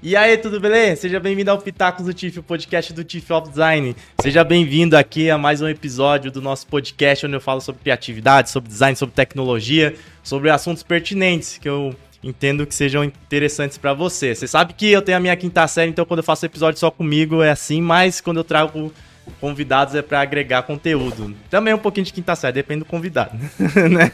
E aí, tudo beleza? Seja bem-vindo ao Pitacos do TIFF, o podcast do TIFF of Design. Seja bem-vindo aqui a mais um episódio do nosso podcast, onde eu falo sobre criatividade, sobre design, sobre tecnologia, sobre assuntos pertinentes que eu entendo que sejam interessantes para você. Você sabe que eu tenho a minha quinta série, então quando eu faço episódio só comigo é assim, mas quando eu trago convidados é para agregar conteúdo. Também um pouquinho de quinta série, depende do convidado, né?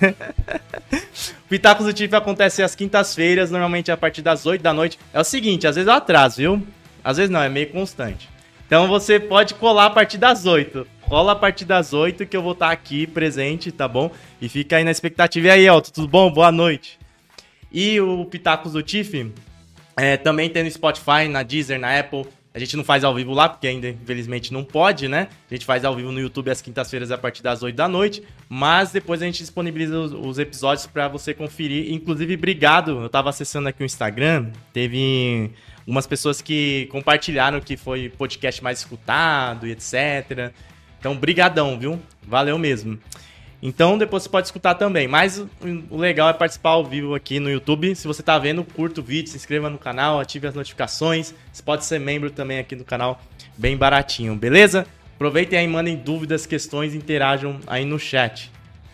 O Pitacos do TIFF acontece às quintas-feiras, normalmente a partir das 8 da noite. É o seguinte, às vezes eu atraso, viu? Às vezes não, é meio constante. Então você pode colar a partir das 8. Cola a partir das 8 que eu vou estar aqui presente, tá bom? E fica aí na expectativa. E aí, Elton, tudo bom? Boa noite. E o Pitacos do TIFF também tem no Spotify, na Deezer, na Apple. A gente não faz ao vivo lá, porque ainda, infelizmente, não pode, né? A gente faz ao vivo no YouTube às quintas-feiras a partir das 8 da noite. Mas depois a gente disponibiliza os episódios para você conferir. Inclusive, obrigado. Eu tava acessando aqui o Instagram. Teve algumas pessoas que compartilharam que foi o podcast mais escutado e etc. Então, brigadão, viu? Valeu mesmo. Então, depois você pode escutar também. Mas o legal é participar ao vivo aqui no YouTube. Se você tá vendo, curta o vídeo, se inscreva no canal, ative as notificações. Você pode ser membro também aqui do canal, bem baratinho, beleza? Aproveitem aí, mandem dúvidas, questões, interajam aí no chat.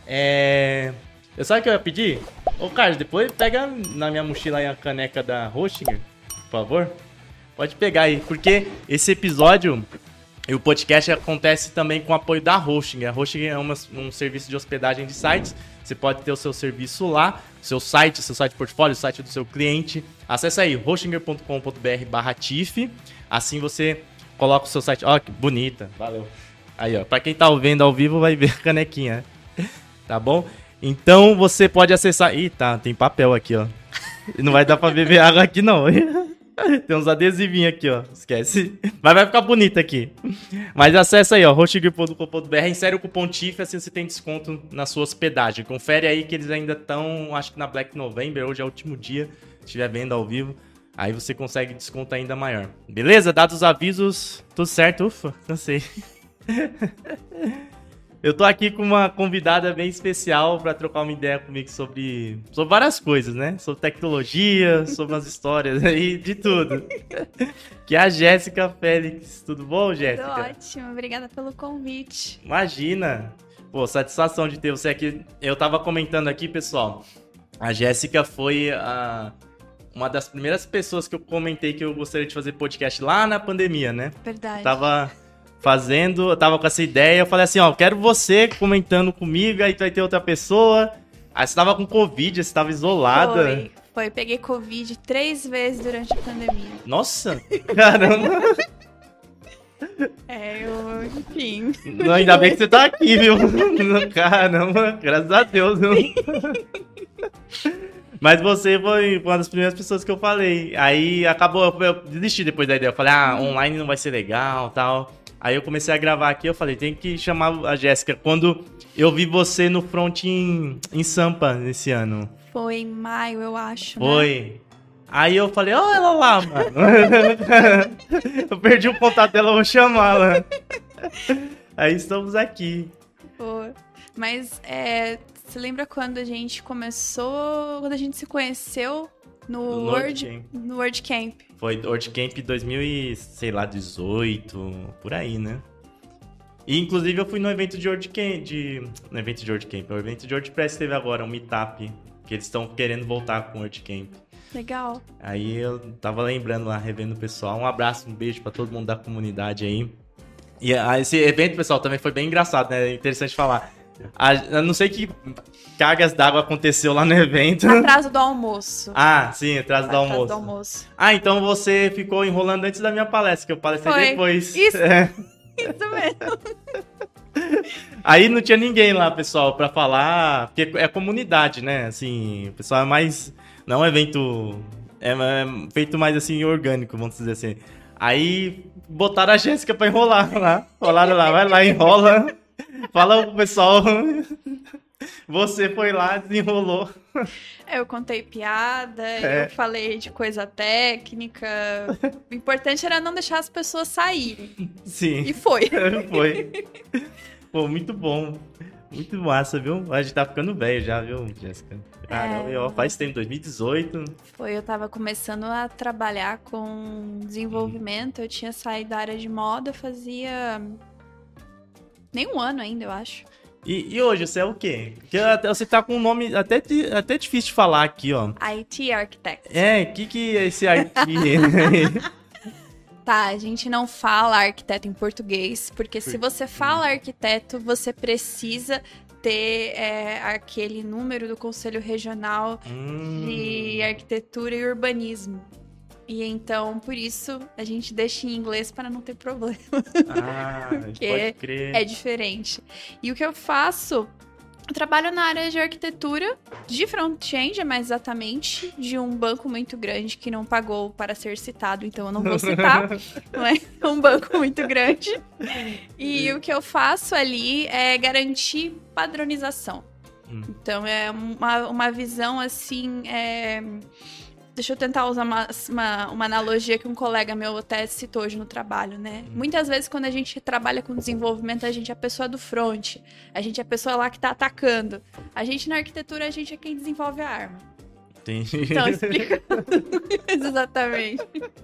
Eu sabe o que eu ia pedir? Ô, Carlos, depois pega na minha mochila aí a caneca da Hostinger, por favor. Pode pegar aí, porque esse episódio... E o podcast acontece também com o apoio da Hostinger. A Hostinger é um serviço de hospedagem de sites. Você pode ter o seu serviço lá, seu site portfólio, o site do seu cliente. Acesse aí, hostinger.com.br/TIFF. Assim você coloca o seu site. Ó, que bonita. Valeu. Aí, ó. Pra quem tá vendo ao vivo, vai ver a canequinha. Tá bom? Então você pode acessar. Ih, tá. Tem papel aqui, ó. Não vai dar pra beber água aqui, não. Tem uns adesivinhos aqui, ó. Esquece. Mas vai ficar bonito aqui. Mas acessa aí, ó. hostinger.com.br. Insere o cupom TIFF, assim você tem desconto na sua hospedagem. Confere aí que eles ainda estão, acho que na Black November. Hoje é o último dia. Se estiver vendo ao vivo. Aí você consegue desconto ainda maior. Beleza? Dados os avisos. Tudo certo? Ufa, cansei. Eu tô aqui com uma convidada bem especial para trocar uma ideia comigo sobre várias coisas, né? Sobre tecnologia, sobre as histórias aí, de tudo. Que é a Jéssica Félix. Tudo bom, Jéssica? Tudo ótimo, obrigada pelo convite. Imagina! Pô, satisfação de ter você aqui. Eu tava comentando aqui, pessoal, a Jéssica foi uma das primeiras pessoas que eu comentei que eu gostaria de fazer podcast lá na pandemia, né? Verdade. Eu tava com essa ideia, eu falei assim, ó, quero você comentando comigo, aí vai ter outra pessoa. Aí você tava com Covid, você tava isolada. Foi, peguei Covid 3 vezes durante a pandemia. Nossa, caramba. Enfim. Não, ainda bem que você tá aqui, viu? Caramba, graças a Deus, viu? Mas você foi uma das primeiras pessoas que eu falei. Aí acabou, eu desisti depois da ideia. Eu falei, online não vai ser legal, tal. Aí eu comecei a gravar aqui, eu falei, tem que chamar a Jéssica. Quando eu vi você no front em Sampa nesse ano. Foi em maio, eu acho, Foi. Né? Aí eu falei, ó, ela lá, mano. Eu perdi o contato dela, eu vou chamá-la. Aí estamos aqui. Pô, mas você lembra quando a gente começou, quando a gente se conheceu no WordCamp? Foi WordCamp 2018, por aí, né? E inclusive eu fui no evento de WordCamp, o evento de WordPress teve agora, um meetup, que eles estão querendo voltar com o WordCamp. Legal. Aí eu tava lembrando lá, revendo o pessoal. Um abraço, um beijo pra todo mundo da comunidade aí. E esse evento, pessoal, também foi bem engraçado, né? É interessante falar. Eu não sei que cargas d'água aconteceu lá no evento. Atraso do almoço. Sim, atraso do almoço. Então você ficou enrolando antes da minha palestra, que eu palestrei depois. Isso, isso mesmo. Aí não tinha ninguém lá, pessoal, pra falar, porque é comunidade, né? Assim, o pessoal é mais... Não é um evento... É feito mais, assim, orgânico, vamos dizer assim. Aí botaram a Jéssica pra enrolar lá. Rolaram lá, vai lá, enrola. Fala pro pessoal. Você foi lá, desenrolou. Eu contei piada, eu falei de coisa técnica. O importante era não deixar as pessoas saírem. Sim. E foi. Foi. Pô, muito bom. Muito massa, viu? A gente tá ficando velho já, viu, Jéssica? Caramba, faz tempo, 2018. Eu tava começando a trabalhar com desenvolvimento, eu tinha saído da área de moda fazia nem um ano ainda, eu acho. E hoje, você é o quê? Porque você tá com um nome até difícil de falar aqui, ó. IT Architect. O que é esse IT? Tá, a gente não fala arquiteto em português, porque se você fala arquiteto, você precisa ter aquele número do Conselho Regional de Arquitetura e Urbanismo. E então, por isso, a gente deixa em inglês para não ter problema. Pode crer. É diferente. E o que eu faço... Eu trabalho na área de arquitetura, de front-end, mais exatamente, de um banco muito grande que não pagou para ser citado, então eu não vou citar, mas é um banco muito grande. E o que eu faço ali é garantir padronização. Então é uma visão assim... Deixa eu tentar usar uma analogia que um colega meu até citou hoje no trabalho, né? Muitas vezes, quando a gente trabalha com desenvolvimento, a gente é a pessoa do front. A gente é a pessoa lá que tá atacando. A gente, na arquitetura, a gente é quem desenvolve a arma. Entendi. Então, explicando. Exatamente.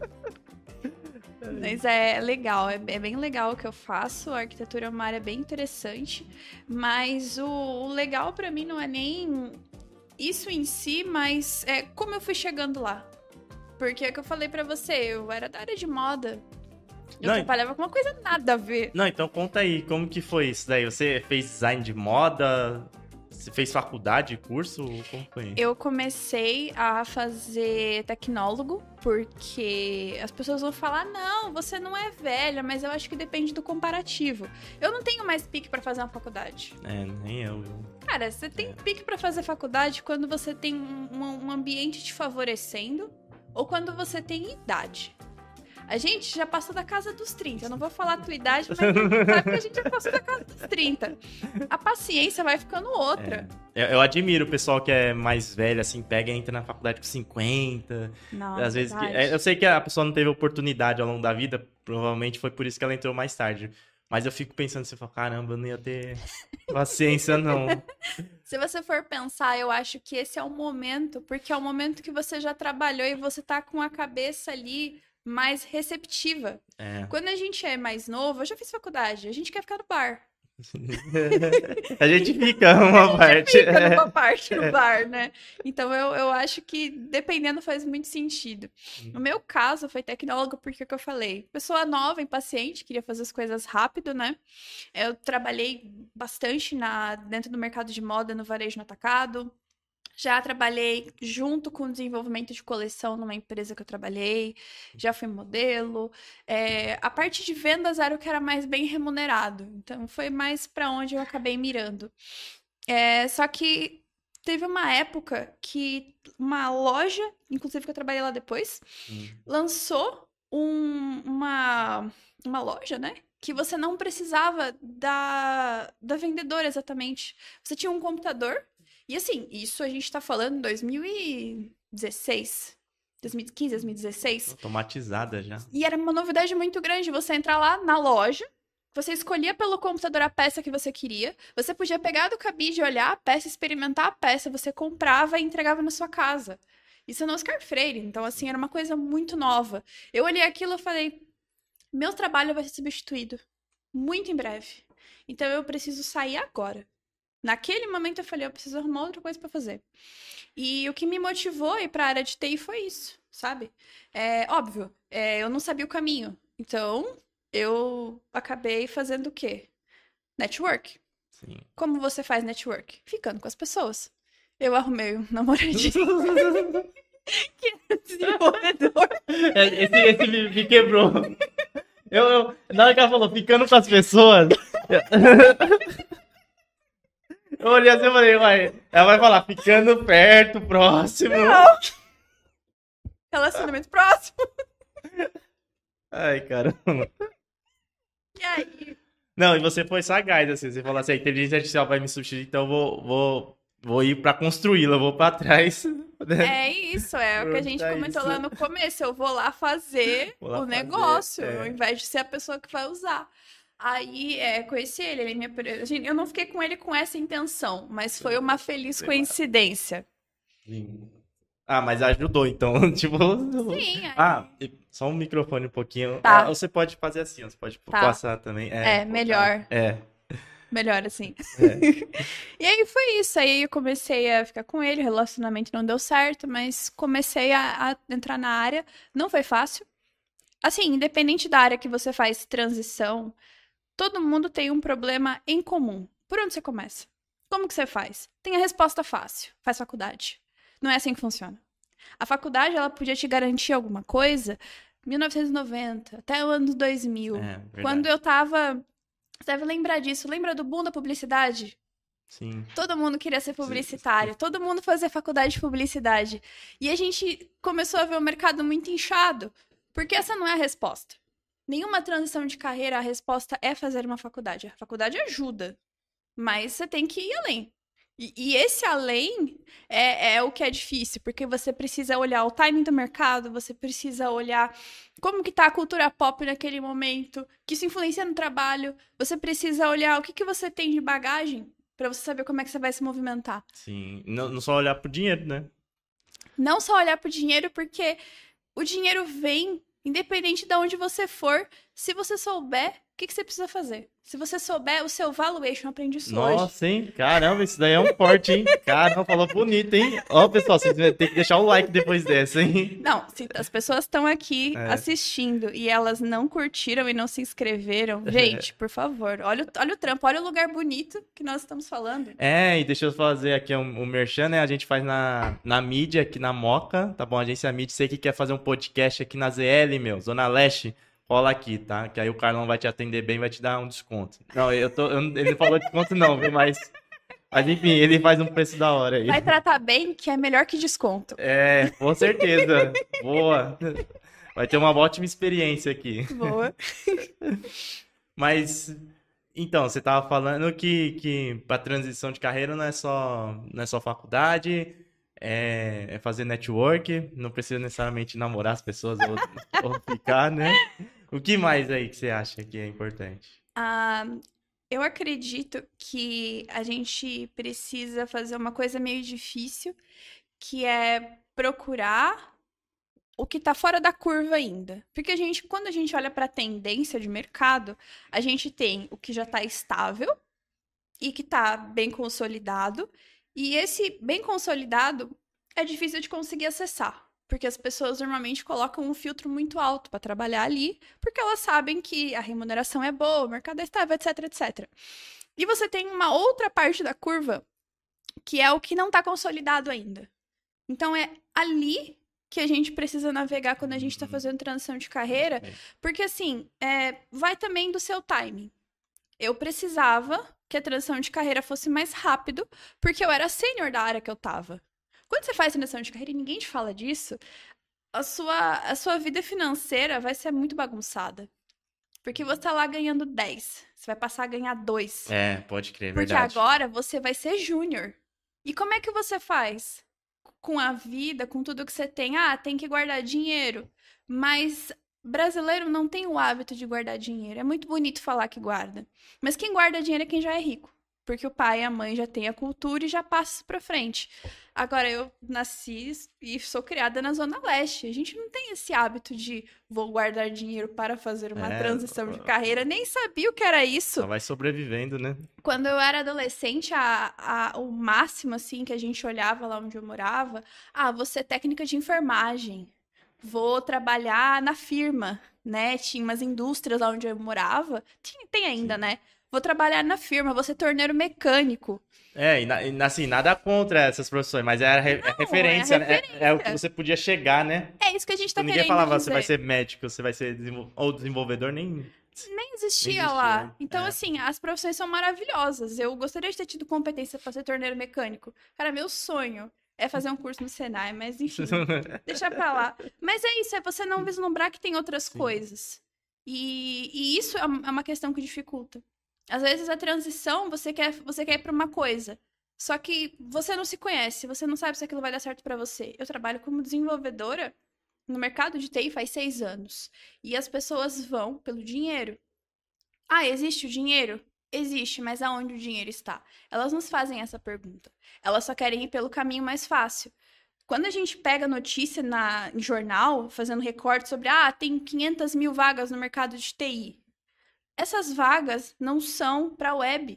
Mas é legal, é bem legal o que eu faço. A arquitetura é uma área bem interessante. Mas o legal pra mim não é nem... isso em si, mas como eu fui chegando lá. Porque é o que eu falei pra você, eu era da área de moda. Eu trabalhava com uma coisa nada a ver. Não, então conta aí, como que foi isso daí? Você fez design de moda? Você fez faculdade, curso? Como foi? Eu comecei a fazer tecnólogo, porque as pessoas vão falar, não, você não é velha, mas eu acho que depende do comparativo. Eu não tenho mais pique pra fazer uma faculdade. Nem eu. Cara, você tem pique pra fazer faculdade quando você tem um ambiente te favorecendo ou quando você tem idade. A gente já passou da casa dos 30. Eu não vou falar a tua idade, mas sabe que a gente já passou da casa dos 30. A paciência vai ficando outra. Eu admiro o pessoal que é mais velho, assim, pega e entra na faculdade com 50. Não, às vezes eu sei que a pessoa não teve oportunidade ao longo da vida, provavelmente foi por isso que ela entrou mais tarde. Mas eu fico pensando, você fala, caramba, eu não ia ter paciência, não. Se você for pensar, eu acho que esse é o momento, porque é o momento que você já trabalhou e você tá com a cabeça ali mais receptiva. Quando a gente é mais novo, eu já fiz faculdade, a gente quer ficar no bar. A gente fica uma parte no bar, né? Então eu acho que dependendo faz muito sentido. No meu caso foi tecnólogo porque é o que eu falei, pessoa nova, impaciente, queria fazer as coisas rápido, né? Eu trabalhei bastante dentro do mercado de moda, no varejo no atacado. Já trabalhei junto com o desenvolvimento de coleção numa empresa que eu trabalhei, já fui modelo. A parte de vendas era o que era mais bem remunerado, então foi mais para onde eu acabei mirando. Só que teve uma época que uma loja, inclusive que eu trabalhei lá depois, lançou uma loja, né? Que você não precisava da vendedora exatamente. Você tinha um computador. E assim, isso a gente tá falando em 2016, 2015, 2016. Automatizada já. E era uma novidade muito grande você entrar lá na loja, você escolhia pelo computador a peça que você queria, você podia pegar do cabide, olhar a peça, experimentar a peça, você comprava e entregava na sua casa. Isso no Oscar Freire, então assim, era uma coisa muito nova. Eu olhei aquilo e falei, meu trabalho vai ser substituído muito em breve. Então eu preciso sair agora. Naquele momento eu falei, eu preciso arrumar outra coisa pra fazer. E o que me motivou a ir pra área de TI foi isso, sabe? Óbvio, eu não sabia o caminho. Então, eu acabei fazendo o quê? Network. Sim. Como você faz network? Ficando com as pessoas. Eu arrumei um namoradinho. Que é desenvolvedor. Esse me quebrou. Na hora que ela falou, ficando com as pessoas... Eu olhei assim e falei, ela vai falar, ficando perto, próximo. Não. Relacionamento próximo. Ai, caramba. E aí? Não, e você foi sagaz, assim, você falou assim, a inteligência artificial vai me substituir, então eu vou ir pra construí-la, eu vou pra trás. É isso, o que a gente comentou lá no começo, eu vou lá fazer o negócio, ao invés de ser a pessoa que vai usar. Aí, conheci ele, eu não fiquei com ele com essa intenção, mas foi uma feliz coincidência. Sim. Ah, mas ajudou, então, tipo... Sim, Só um microfone um pouquinho. Tá. Você pode fazer assim, você pode Tá. passar também. Melhor. É. Melhor assim. É. E aí foi isso. Aí eu comecei a ficar com ele, o relacionamento não deu certo, mas comecei a entrar na área. Não foi fácil. Assim, independente da área que você faz transição, todo mundo tem um problema em comum. Por onde você começa? Como que você faz? Tem a resposta fácil. Faz faculdade. Não é assim que funciona. A faculdade, ela podia te garantir alguma coisa 1990, até o ano 2000. Quando eu tava... Você deve lembrar disso. Lembra do boom da publicidade? Sim. Todo mundo queria ser publicitário. Todo mundo fazia faculdade de publicidade. E a gente começou a ver o mercado muito inchado. Porque essa não é a resposta. Nenhuma transição de carreira, a resposta é fazer uma faculdade. A faculdade ajuda. Mas você tem que ir além. E esse além é o que é difícil, porque você precisa olhar o timing do mercado, você precisa olhar como que tá a cultura pop naquele momento, que isso influencia no trabalho, você precisa olhar o que você tem de bagagem para você saber como é que você vai se movimentar. Sim, não só olhar pro dinheiro, né? Não só olhar pro dinheiro, porque o dinheiro vem independente de onde você for, se você souber o que você precisa fazer. Se você souber o seu valuation, aprendi isso hoje. Nossa, hein? Caramba, isso daí é um forte, hein? Caramba, falou bonito, hein? Ó, pessoal, vocês vão ter que deixar o like depois dessa, hein? Não, se as pessoas estão aqui assistindo e elas não curtiram e não se inscreveram, gente, por favor, olha o trampo, olha o lugar bonito que nós estamos falando. E deixa eu fazer aqui um merchan, né? A gente faz na mídia, aqui na Moca, tá bom? Agência Mídia, você que quer fazer um podcast aqui na ZL, Zona Leste, rola aqui, tá? Que aí o Carlão vai te atender bem, vai te dar um desconto. Não, ele não falou desconto não, viu? Mas enfim, ele faz um preço da hora aí. Vai tratar bem, que é melhor que desconto. Com certeza. Boa. Vai ter uma ótima experiência aqui. Boa. Mas, então, você tava falando que para transição de carreira não é só faculdade, é fazer network, não precisa necessariamente namorar as pessoas ou ficar, né? O que mais aí que você acha que é importante? Eu acredito que a gente precisa fazer uma coisa meio difícil, que é procurar o que tá fora da curva ainda. Porque quando a gente olha para a tendência de mercado, a gente tem o que já tá estável e que tá bem consolidado. E esse bem consolidado é difícil de conseguir acessar. Porque as pessoas normalmente colocam um filtro muito alto para trabalhar ali, porque elas sabem que a remuneração é boa, o mercado é estável, etc, etc. E você tem uma outra parte da curva, que é o que não está consolidado ainda. Então é ali que a gente precisa navegar quando a gente está fazendo transição de carreira, porque assim, vai também do seu timing. Eu precisava que a transição de carreira fosse mais rápido, porque eu era sênior da área que eu estava. Quando você faz transição de carreira e ninguém te fala disso, a sua vida financeira vai ser muito bagunçada. Porque você tá lá ganhando 10. Você vai passar a ganhar 2. Pode crer, porque verdade. Porque agora você vai ser júnior. E como é que você faz? Com a vida, com tudo que você tem. Tem que guardar dinheiro. Mas brasileiro não tem o hábito de guardar dinheiro. É muito bonito falar que guarda. Mas quem guarda dinheiro é quem já é rico. Porque o pai e a mãe já têm a cultura e já passa isso pra frente. Agora, eu nasci e sou criada na Zona Leste. A gente não tem esse hábito de vou guardar dinheiro para fazer uma transição de carreira. Nem sabia o que era isso. Só vai sobrevivendo, né? Quando eu era adolescente, o máximo, assim, que a gente olhava lá onde eu morava, vou ser técnica de enfermagem. Vou trabalhar na firma, né? Tinha umas indústrias lá onde eu morava. Tem ainda, né? Vou trabalhar na firma, vou ser torneiro mecânico. Assim, nada contra essas profissões, mas é referência, né? É o que você podia chegar, né? É isso que a gente tá querendo Ninguém falava, dizer. você vai ser médico, você vai ser ou desenvolvedor, nem existia lá. Né? Então, assim, as profissões são maravilhosas. Eu gostaria de ter tido competência para ser torneiro mecânico. Cara, meu sonho é fazer um curso no Senai, mas enfim, deixa pra lá. Mas é isso, é você não vislumbrar que tem outras coisas. E isso é uma questão que dificulta. Às vezes a transição, você quer ir pra uma coisa, só que você não se conhece, você não sabe se aquilo vai dar certo pra você. Eu trabalho como desenvolvedora no mercado de TI faz 6 anos. E as pessoas vão pelo dinheiro. Ah, existe o dinheiro? Existe, mas aonde o dinheiro está? Elas nos fazem essa pergunta. Elas só querem ir pelo caminho mais fácil. Quando a gente pega notícia em jornal, fazendo recorte sobre, tem 500 mil vagas no mercado de TI. Essas vagas não são para a web.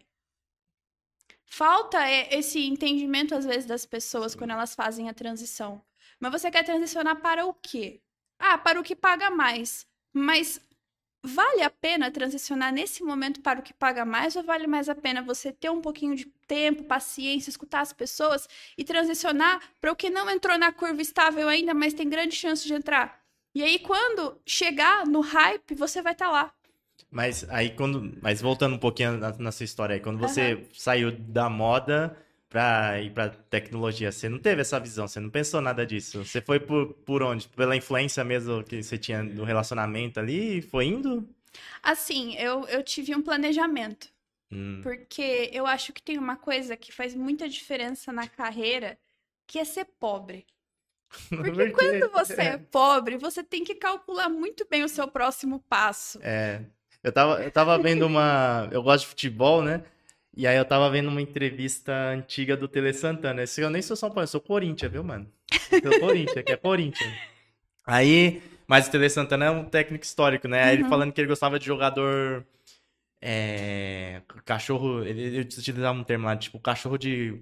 Falta esse entendimento, às vezes, das pessoas quando elas fazem a transição. Mas você quer transicionar para o quê? Para o que paga mais. Mas vale a pena transicionar nesse momento para o que paga mais ou vale mais a pena você ter um pouquinho de tempo, paciência, escutar as pessoas e transicionar para o que não entrou na curva estável ainda, mas tem grande chance de entrar? E aí, quando chegar no hype, você vai estar lá. Mas aí mas voltando um pouquinho na sua história aí, quando você saiu da moda pra ir pra tecnologia, você não teve essa visão, você não pensou nada disso. Você foi por onde? Pela influência mesmo que você tinha no relacionamento ali e foi indo? Assim, eu tive um planejamento. Porque eu acho que tem uma coisa que faz muita diferença na carreira, que é ser pobre. Porque quando você é pobre, você tem que calcular muito bem o seu próximo passo. Eu tava vendo eu gosto de futebol, né? E aí eu tava vendo uma entrevista antiga do Tele Santana. Eu nem sou São Paulo, eu sou Corinthians, viu, mano? Eu sou Corinthians, que é Corinthians. Mas o Tele Santana é um técnico histórico, né? Aí ele falando que ele gostava de jogador... cachorro... Ele utilizava um termo lá, tipo, cachorro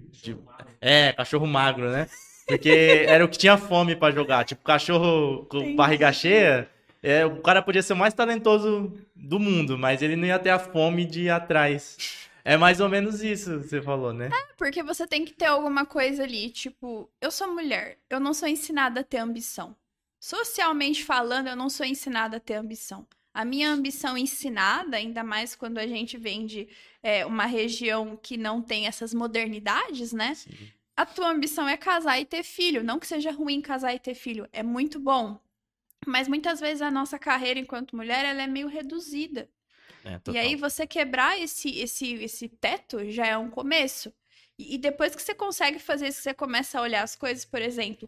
cachorro magro, né? Porque era o que tinha fome pra jogar. Tipo, cachorro com barriga cheia... o cara podia ser o mais talentoso do mundo, mas ele não ia ter a fome de ir atrás. É mais ou menos isso que você falou, né? Porque você tem que ter alguma coisa ali, tipo, eu sou mulher, eu não sou ensinada a ter ambição. Socialmente falando, eu não sou ensinada a ter ambição. A minha ambição ensinada, ainda mais quando a gente vem de uma região que não tem essas modernidades, né? Sim. A tua ambição é casar e ter filho. Não que seja ruim casar e ter filho, é muito bom. Mas muitas vezes a nossa carreira enquanto mulher, ela é meio reduzida. E aí você quebrar esse teto já é um começo. E depois que você consegue fazer isso, você começa a olhar as coisas, por exemplo,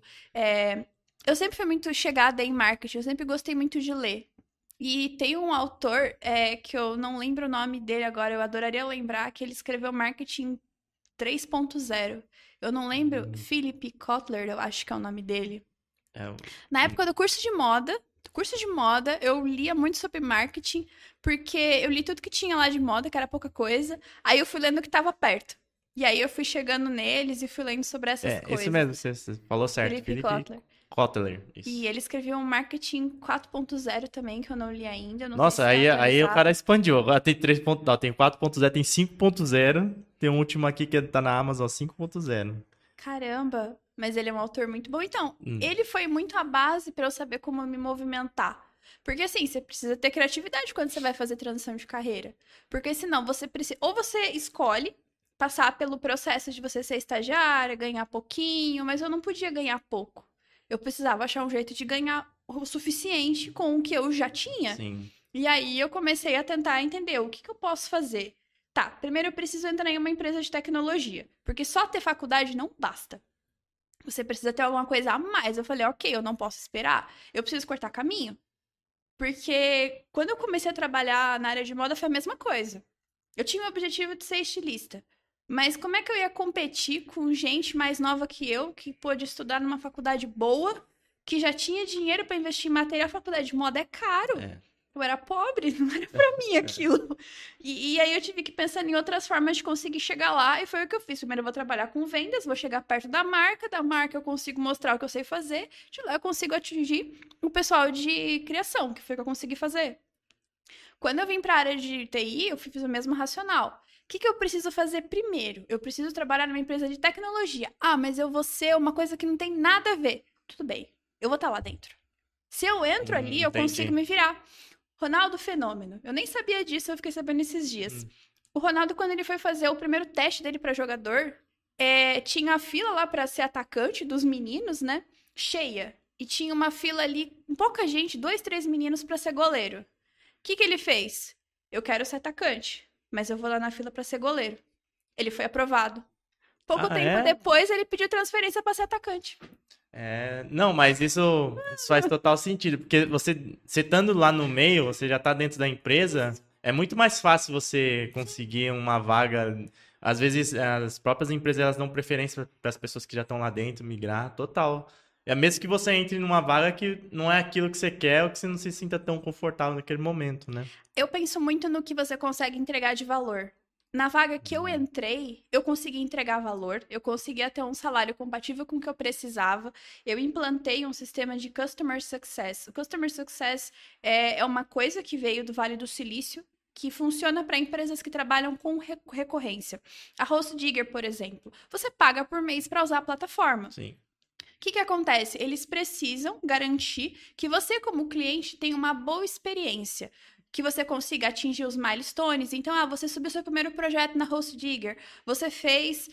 eu sempre fui muito chegada em marketing, eu sempre gostei muito de ler. E tem um autor que eu não lembro o nome dele agora, eu adoraria lembrar, que ele escreveu Marketing 3.0. Eu não lembro, Philip Kotler, eu acho que é o nome dele. Na época do curso de moda, eu lia muito sobre marketing, porque eu li tudo que tinha lá de moda, que era pouca coisa. Aí eu fui lendo o que estava perto. E aí eu fui chegando neles e fui lendo sobre essas coisas. Isso mesmo, você falou certo. Felipe Kotler. Isso. E ele escreveu um Marketing 4.0 também, que eu não li ainda. Nossa, aí o cara expandiu. Agora tem 3.0, não, tem 4.0, tem 5.0. Tem um último aqui que tá na Amazon, 5.0. Caramba, mas ele é um autor muito bom. Então, ele foi muito a base para eu saber como me movimentar. Porque assim, você precisa ter criatividade quando você vai fazer transição de carreira. Porque senão você precisa... Ou você escolhe passar pelo processo de você ser estagiária, ganhar pouquinho, mas eu não podia ganhar pouco. Eu precisava achar um jeito de ganhar o suficiente com o que eu já tinha. Sim. E aí eu comecei a tentar entender o que eu posso fazer. Tá, primeiro eu preciso entrar em uma empresa de tecnologia. Porque só ter faculdade não basta. Você precisa ter alguma coisa a mais. Eu falei, ok, eu não posso esperar. Eu preciso cortar caminho. Porque quando eu comecei a trabalhar na área de moda foi a mesma coisa. Eu tinha o objetivo de ser estilista. Mas como é que eu ia competir com gente mais nova que eu, que pôde estudar numa faculdade boa, que já tinha dinheiro para investir em material? A faculdade de moda é caro. Eu era pobre, não era pra mim aquilo. E aí eu tive que pensar em outras formas de conseguir chegar lá, e foi o que eu fiz. Primeiro eu vou trabalhar com vendas, vou chegar perto da marca eu consigo mostrar o que eu sei fazer, de lá eu consigo atingir o pessoal de criação, que foi o que eu consegui fazer. Quando eu vim pra área de TI, eu fiz o mesmo racional. O que eu preciso fazer primeiro? Eu preciso trabalhar numa empresa de tecnologia. Mas eu vou ser uma coisa que não tem nada a ver. Tudo bem, eu vou estar lá dentro. Se eu entro ali, eu consigo me virar. Ronaldo Fenômeno. Eu nem sabia disso, eu fiquei sabendo esses dias. O Ronaldo, quando ele foi fazer o primeiro teste dele pra jogador, tinha a fila lá pra ser atacante dos meninos, né? Cheia. E tinha uma fila ali, com pouca gente, 2, 3 meninos pra ser goleiro. O que ele fez? Eu quero ser atacante, mas eu vou lá na fila pra ser goleiro. Ele foi aprovado. Pouco tempo depois, ele pediu transferência pra ser atacante. Não, mas isso faz total sentido, porque você estando lá no meio, você já tá dentro da empresa, é muito mais fácil você conseguir uma vaga. Às vezes, as próprias empresas elas dão preferência para as pessoas que já estão lá dentro, migrar, total. É mesmo que você entre numa vaga que não é aquilo que você quer ou que você não se sinta tão confortável naquele momento, né? Eu penso muito no que você consegue entregar de valor. Na vaga que eu entrei, eu consegui entregar valor, eu conseguia ter um salário compatível com o que eu precisava, eu implantei um sistema de Customer Success. O Customer Success é uma coisa que veio do Vale do Silício, que funciona para empresas que trabalham com recorrência. A HostDigger, por exemplo, você paga por mês para usar a plataforma. Sim. O que acontece? Eles precisam garantir que você, como cliente, tenha uma boa experiência. Que você consiga atingir os milestones. Então, você subiu seu primeiro projeto na HostDigger, você fez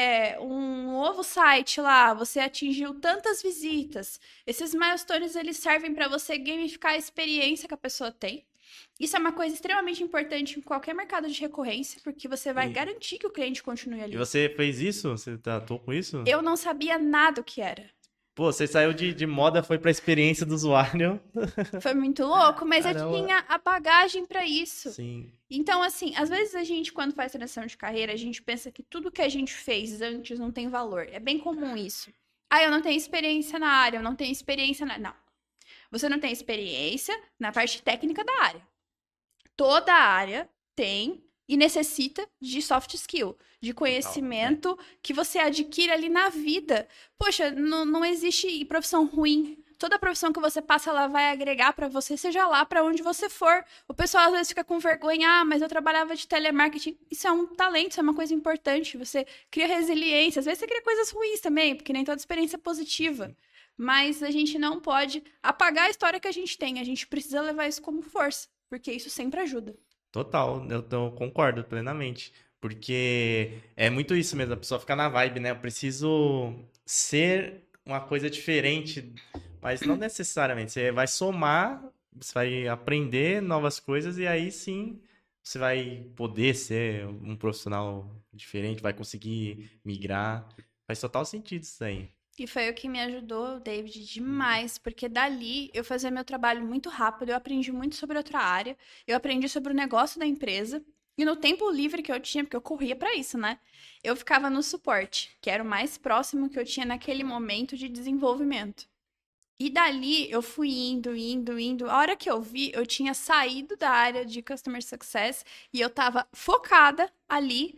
um novo site lá, você atingiu tantas visitas. Esses milestones, eles servem para você gamificar a experiência que a pessoa tem. Isso é uma coisa extremamente importante em qualquer mercado de recorrência, porque você vai garantir que o cliente continue ali. E você fez isso? Você tratou com isso? Eu não sabia nada o que era. Pô, você saiu de moda, foi pra experiência do usuário. Foi muito louco, mas Caramba. eu tinha a bagagem para isso. Sim. Então, assim, às vezes a gente, quando faz transição de carreira, a gente pensa que tudo que a gente fez antes não tem valor. É bem comum isso. Eu não tenho experiência na área, eu não tenho experiência na... Não. Você não tem experiência na parte técnica da área. Toda área tem e necessita de soft skill, de conhecimento que você adquire ali na vida. Poxa, não existe profissão ruim. Toda profissão que você passa, ela vai agregar para você, seja lá para onde você for. O pessoal às vezes fica com vergonha, mas eu trabalhava de telemarketing. Isso é um talento, isso é uma coisa importante. Você cria resiliência. Às vezes você cria coisas ruins também, porque nem toda experiência é positiva. Mas a gente não pode apagar a história que a gente tem. A gente precisa levar isso como força, porque isso sempre ajuda. Total, eu concordo plenamente. Porque é muito isso mesmo, a pessoa fica na vibe, né? Eu preciso ser uma coisa diferente, mas não necessariamente. Você vai somar, você vai aprender novas coisas e aí sim você vai poder ser um profissional diferente, vai conseguir migrar. Faz total sentido isso aí. E foi o que me ajudou, David, demais, porque dali eu fazia meu trabalho muito rápido, eu aprendi muito sobre outra área, eu aprendi sobre o negócio da empresa, e no tempo livre que eu tinha, porque eu corria pra isso, né? Eu ficava no suporte, que era o mais próximo que eu tinha naquele momento de desenvolvimento. E dali eu fui indo. A hora que eu vi, eu tinha saído da área de Customer Success e eu tava focada ali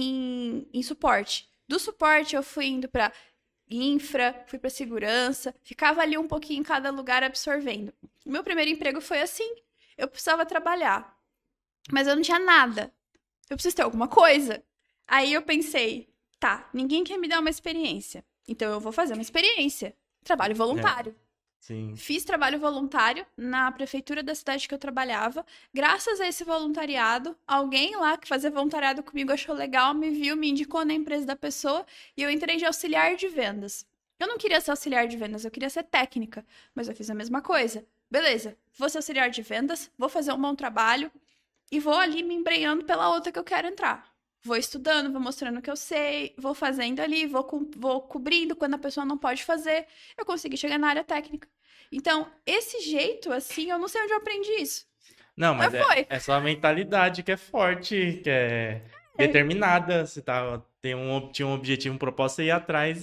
em suporte. Do suporte eu fui indo pra infra, fui para segurança, ficava ali um pouquinho em cada lugar absorvendo. O meu primeiro emprego foi assim. Eu precisava trabalhar, mas eu não tinha nada. Eu preciso ter alguma coisa. Aí eu pensei, tá, ninguém quer me dar uma experiência, então eu vou fazer uma experiência. Trabalho voluntário. Sim. Fiz trabalho voluntário na prefeitura da cidade que eu trabalhava. Graças a esse voluntariado, alguém lá que fazia voluntariado comigo achou legal, me viu, me indicou na empresa da pessoa e eu entrei de auxiliar de vendas. Eu não queria ser auxiliar de vendas, eu queria ser técnica, mas eu fiz a mesma coisa. Beleza, vou ser auxiliar de vendas, vou fazer um bom trabalho e vou ali me embrenhando pela outra que eu quero entrar. Vou estudando, vou mostrando o que eu sei, vou fazendo ali, vou cobrindo quando a pessoa não pode fazer. Eu consegui chegar na área técnica. Então, esse jeito, assim, eu não sei onde eu aprendi isso. Não, mas é só a mentalidade que é forte, que é determinada. Você tinha um objetivo, um propósito, você ia atrás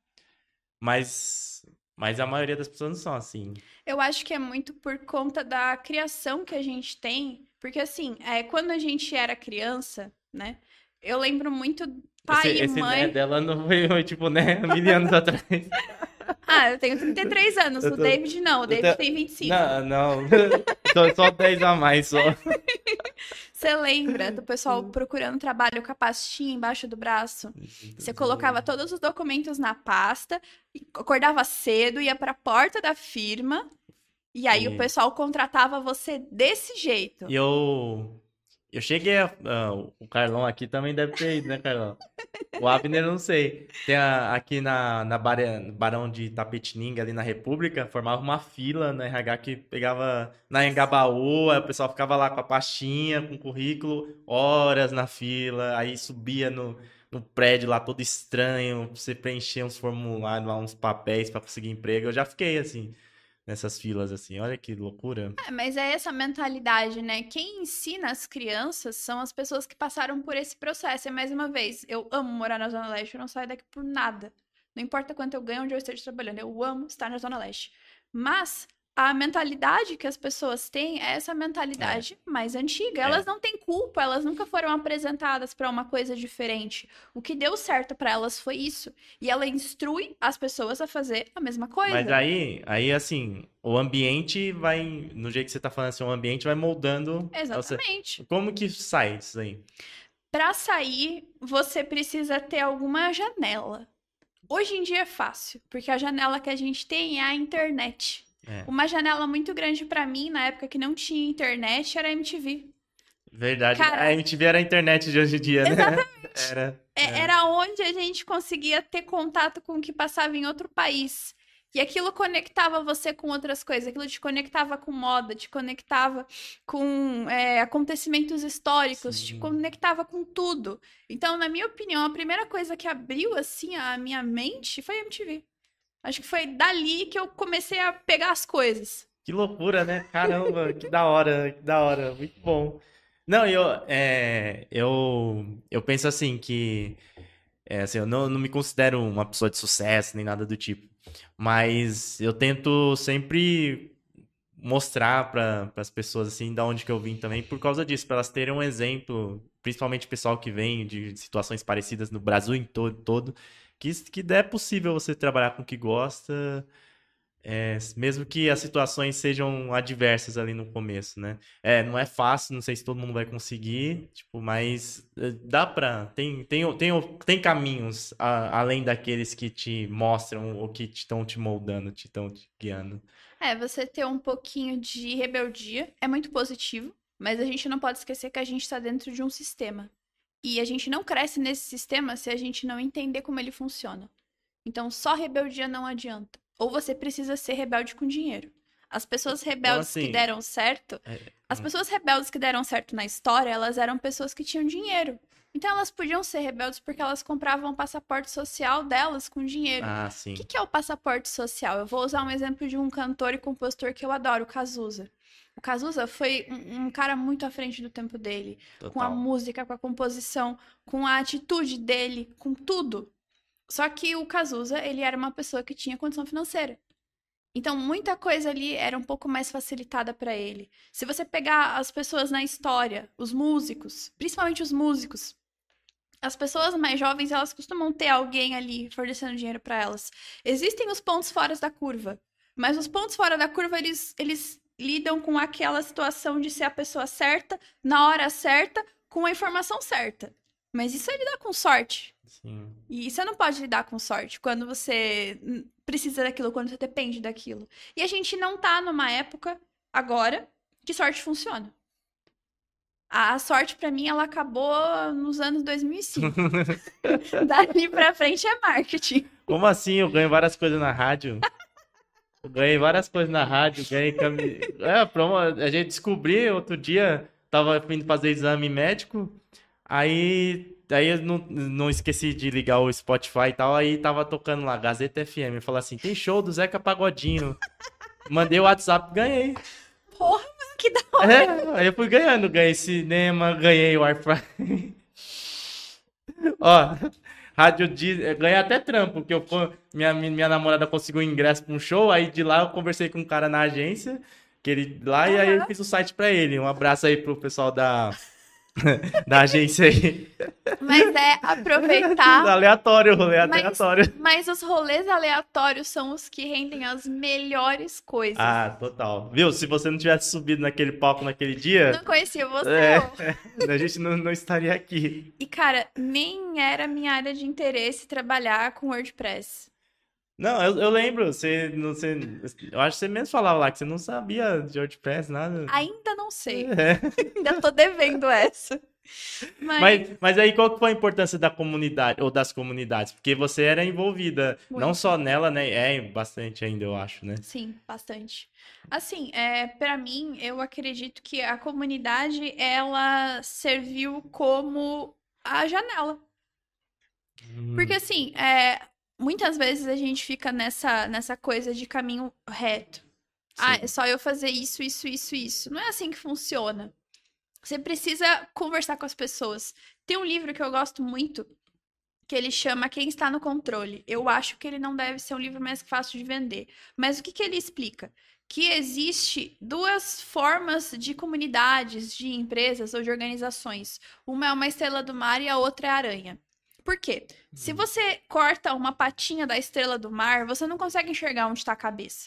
Mas a maioria das pessoas não são assim. Eu acho que é muito por conta da criação que a gente tem. Porque, assim, quando a gente era criança, né? Eu lembro muito pai e mãe... Esse dela não foi, tipo, né, 1000 anos atrás. Eu tenho 33 anos, o David não, o David tem 25. Não, só 10 a mais, só. Você lembra do pessoal procurando trabalho com a pastinha embaixo do braço? Você colocava todos os documentos na pasta, acordava cedo, ia para a porta da firma, e aí o pessoal contratava você desse jeito. E eu cheguei o Carlão aqui também deve ter ido, né, Carlão? O Abner, eu não sei. Tem aqui na Barão de Tapetininga, ali na República, formava uma fila na RH que pegava na Engabaú, aí o pessoal ficava lá com a pastinha, com o currículo, horas na fila, aí subia no prédio lá todo estranho, pra você preencher uns formulários lá, uns papéis pra conseguir emprego. Eu já fiquei assim. nessas filas, assim. Olha que loucura. Mas é essa mentalidade, né? Quem ensina as crianças são as pessoas que passaram por esse processo. E mais uma vez, eu amo morar na Zona Leste, eu não saio daqui por nada. Não importa quanto eu ganho, onde eu esteja trabalhando, eu amo estar na Zona Leste. Mas a mentalidade que as pessoas têm é essa mentalidade mais antiga. Elas não têm culpa, elas nunca foram apresentadas para uma coisa diferente. O que deu certo para elas foi isso. E ela instrui as pessoas a fazer a mesma coisa. Mas aí assim, o ambiente vai, no jeito que você tá falando assim, o ambiente vai moldando. Exatamente. Como que sai isso aí? Para sair, você precisa ter alguma janela. Hoje em dia é fácil, porque a janela que a gente tem é a internet. Uma janela muito grande pra mim, na época que não tinha internet, era a MTV. Verdade. Cara, a MTV era a internet de hoje em dia, né? Exatamente. Era onde a gente conseguia ter contato com o que passava em outro país. E aquilo conectava você com outras coisas. Aquilo te conectava com moda, te conectava com acontecimentos históricos, te conectava com tudo. Então, na minha opinião, a primeira coisa que abriu, assim, a minha mente foi a MTV. Acho que foi dali que eu comecei a pegar as coisas. Que loucura, né? Caramba, que da hora, muito bom. Não, eu penso assim que assim, eu não me considero uma pessoa de sucesso nem nada do tipo, mas eu tento sempre mostrar para as pessoas assim da onde que eu vim também por causa disso, para elas terem um exemplo, principalmente o pessoal que vem de situações parecidas no Brasil em todo, que é possível você trabalhar com o que gosta. Mesmo que as situações sejam adversas ali no começo, né? Não é fácil, não sei se todo mundo vai conseguir, tipo, mas dá pra. Tem caminhos além daqueles que te mostram ou que estão te moldando, te estão te guiando. Você ter um pouquinho de rebeldia é muito positivo, mas a gente não pode esquecer que a gente está dentro de um sistema. E a gente não cresce nesse sistema se a gente não entender como ele funciona. Então, só rebeldia não adianta. Ou você precisa ser rebelde com dinheiro. As pessoas rebeldes que deram certo, as pessoas rebeldes que deram certo na história, elas eram pessoas que tinham dinheiro. Então elas podiam ser rebeldes porque elas compravam o passaporte social delas com dinheiro. Sim. O que é o passaporte social? Eu vou usar um exemplo de um cantor e compositor que eu adoro, o Cazuza. O Cazuza foi um cara muito à frente do tempo dele. Total. Com a música, com a composição, com a atitude dele, com tudo. Só que o Cazuza, ele era uma pessoa que tinha condição financeira. Então, muita coisa ali era um pouco mais facilitada para ele. Se você pegar as pessoas na história, os músicos, principalmente os músicos, as pessoas mais jovens, elas costumam ter alguém ali fornecendo dinheiro para elas. Existem os pontos fora da curva, mas os pontos fora da curva, eles lidam com aquela situação de ser a pessoa certa, na hora certa, com a informação certa. Mas isso é lidar com sorte. Sim. E você não pode lidar com sorte quando você precisa daquilo, quando você depende daquilo. E a gente não tá numa época, agora, que sorte funciona. A sorte, pra mim, ela acabou nos anos 2005. Dali pra frente é marketing. Como assim? Eu ganho várias coisas na rádio. Eu ganhei várias coisas na rádio, ganhei a gente descobriu outro dia, tava indo fazer exame médico, aí eu não esqueci de ligar o Spotify e tal, aí tava tocando lá, Gazeta FM, falou assim, tem show do Zeca Pagodinho. Mandei o WhatsApp, ganhei. Porra, que da hora. Aí eu fui ganhando, ganhei cinema, ganhei Wi-Fi. Ó, rádio Disney, ganhei até trampo, porque minha namorada conseguiu um ingresso pra um show, aí de lá eu conversei com um cara na agência, que ele lá, e aí eu fiz o site pra ele. Um abraço aí pro pessoal da agência aí. Mas aproveitar. Aleatório, rolê aleatório. Mas os rolês aleatórios são os que rendem as melhores coisas. Total. Viu? Se você não tivesse subido naquele palco naquele dia. Não conhecia você. A gente não estaria aqui. E, cara, nem era minha área de interesse trabalhar com WordPress. Não, eu lembro, eu acho que você mesmo falava lá que você não sabia de WordPress, nada. Ainda não sei. Ainda tô devendo essa. Mas aí qual que foi a importância da comunidade, ou das comunidades? Porque você era envolvida, muito. Não só nela, né? Bastante ainda, eu acho, né? Sim, bastante. Assim, pra mim, eu acredito que a comunidade, ela serviu como a janela. Porque, assim, muitas vezes a gente fica nessa coisa de caminho reto. Ah, Sim. é só eu fazer isso, isso, isso, isso. Não é assim que funciona. Você precisa conversar com as pessoas. Tem um livro que eu gosto muito, que ele chama Quem Está no Controle. Eu acho que ele não deve ser um livro mais fácil de vender. Mas o que que ele explica? Que existe duas formas de comunidades, de empresas ou de organizações. Uma é uma estrela do mar e a outra é a aranha. Por quê? Se Hum. você corta uma patinha da estrela do mar, você não consegue enxergar onde está a cabeça.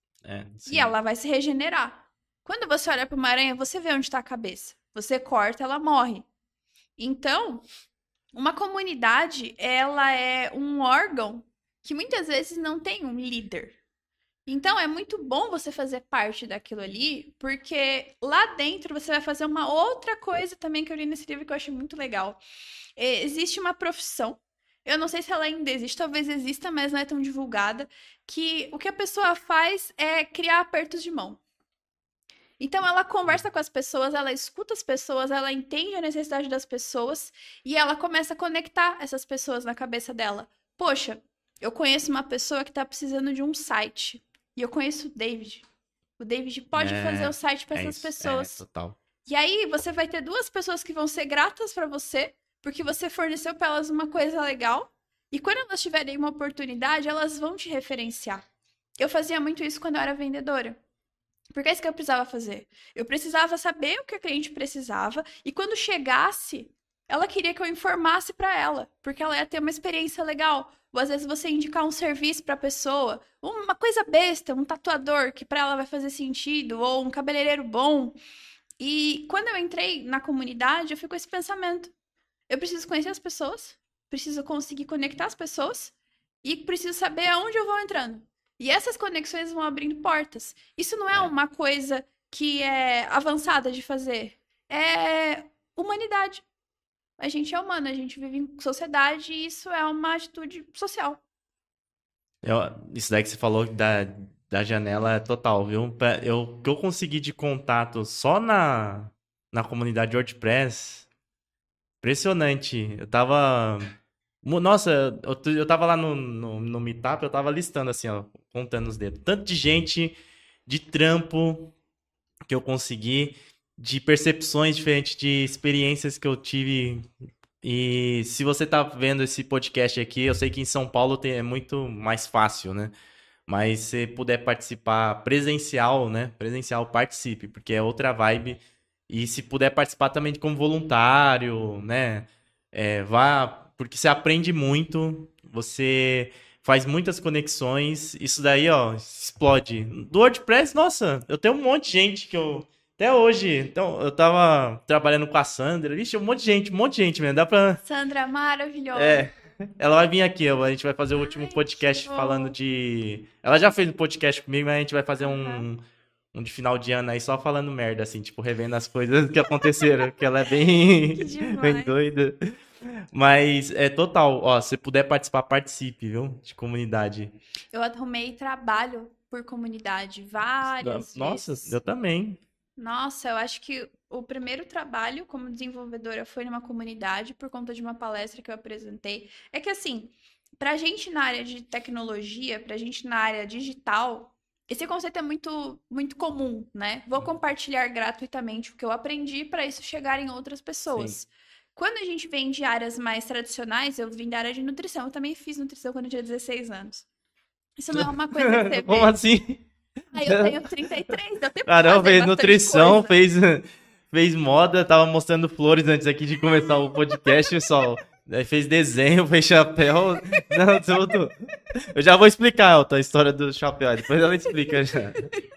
E Sim. ela vai se regenerar. Quando você olha para uma aranha, você vê onde está a cabeça. Você corta, ela morre. Então, uma comunidade, ela é um órgão que muitas vezes não tem um líder. Então, é muito bom você fazer parte daquilo ali, porque lá dentro você vai fazer uma outra coisa também que eu li nesse livro que eu achei muito legal. Existe uma profissão, eu não sei se ela ainda existe, talvez exista, mas não é tão divulgada, que o que a pessoa faz é criar apertos de mão. Então ela conversa com as pessoas, ela escuta as pessoas, ela entende a necessidade das pessoas e ela começa a conectar essas pessoas na cabeça dela. Poxa, eu conheço uma pessoa que tá precisando de um site e eu conheço o David. O David pode fazer o É, site para é essas isso. É, pessoas. total. E aí você vai ter duas pessoas que vão ser gratas para você, porque você forneceu para elas uma coisa legal. E quando elas tiverem uma oportunidade, elas vão te referenciar. Eu fazia muito isso quando eu era vendedora. Porque é isso que eu precisava fazer. Eu precisava saber o que a cliente precisava e quando chegasse, ela queria que eu informasse para ela, porque ela ia ter uma experiência legal. Ou às vezes você indicar um serviço para a pessoa, uma coisa besta, um tatuador que para ela vai fazer sentido, ou um cabeleireiro bom. E quando eu entrei na comunidade, eu fui com esse pensamento. Eu preciso conhecer as pessoas, preciso conseguir conectar as pessoas e preciso saber aonde eu vou entrando. E essas conexões vão abrindo portas. Isso não é É. uma coisa que é avançada de fazer. É humanidade. A gente é humano, a gente vive em sociedade e isso é uma atitude social. Isso daí que você falou da janela é total, viu? O que eu consegui de contato só na comunidade WordPress, impressionante. Nossa, eu tava lá no Meetup, eu tava listando assim, ó, contando os dedos. Tanto de gente, de trampo que eu consegui, de percepções diferentes, de experiências que eu tive. E se você tá vendo esse podcast aqui, eu sei que em São Paulo é muito mais fácil, né? Mas se puder participar presencial, né? Presencial, participe, porque é outra vibe. E se puder participar também como voluntário, né? Vá, porque você aprende muito, você faz muitas conexões. Isso daí, ó, explode. Do WordPress, nossa, eu tenho um monte de gente que eu. Até hoje, então, eu tava trabalhando com a Sandra, vixe, um monte de gente mesmo. Dá pra. Sandra, maravilhosa. É, ela vai vir aqui, a gente vai fazer o último Ai, que podcast falando bom. de. Ela já fez um podcast comigo, mas a gente vai fazer Aham. um de final de ano aí só falando merda, assim, tipo, revendo as coisas que aconteceram, que ela é bem, Que bem demais. doida. Mas é total, ó, se puder participar, participe, viu? De comunidade. Eu arrumei trabalho por comunidade várias Nossa, vezes. eu também. Nossa, eu acho que o primeiro trabalho como desenvolvedora foi numa comunidade por conta de uma palestra que eu apresentei. É que assim, pra gente na área de tecnologia, pra gente na área digital, esse conceito é muito comum, né? Vou compartilhar gratuitamente o que eu aprendi para isso chegar em outras Sim. pessoas. Quando a gente vem de áreas mais tradicionais, eu vim da área de nutrição, eu também fiz nutrição quando eu tinha 16 anos. Isso não é uma coisa que você Como vê. assim? Aí eu tenho 33, deu tempo de Caramba, fazer fez bastante nutrição, coisa. fez moda, tava mostrando flores antes aqui de começar o podcast, pessoal. Aí fez desenho, fez chapéu. Não, tudo. Eu já vou explicar, Elton, a história do chapéu. Depois ela explica já.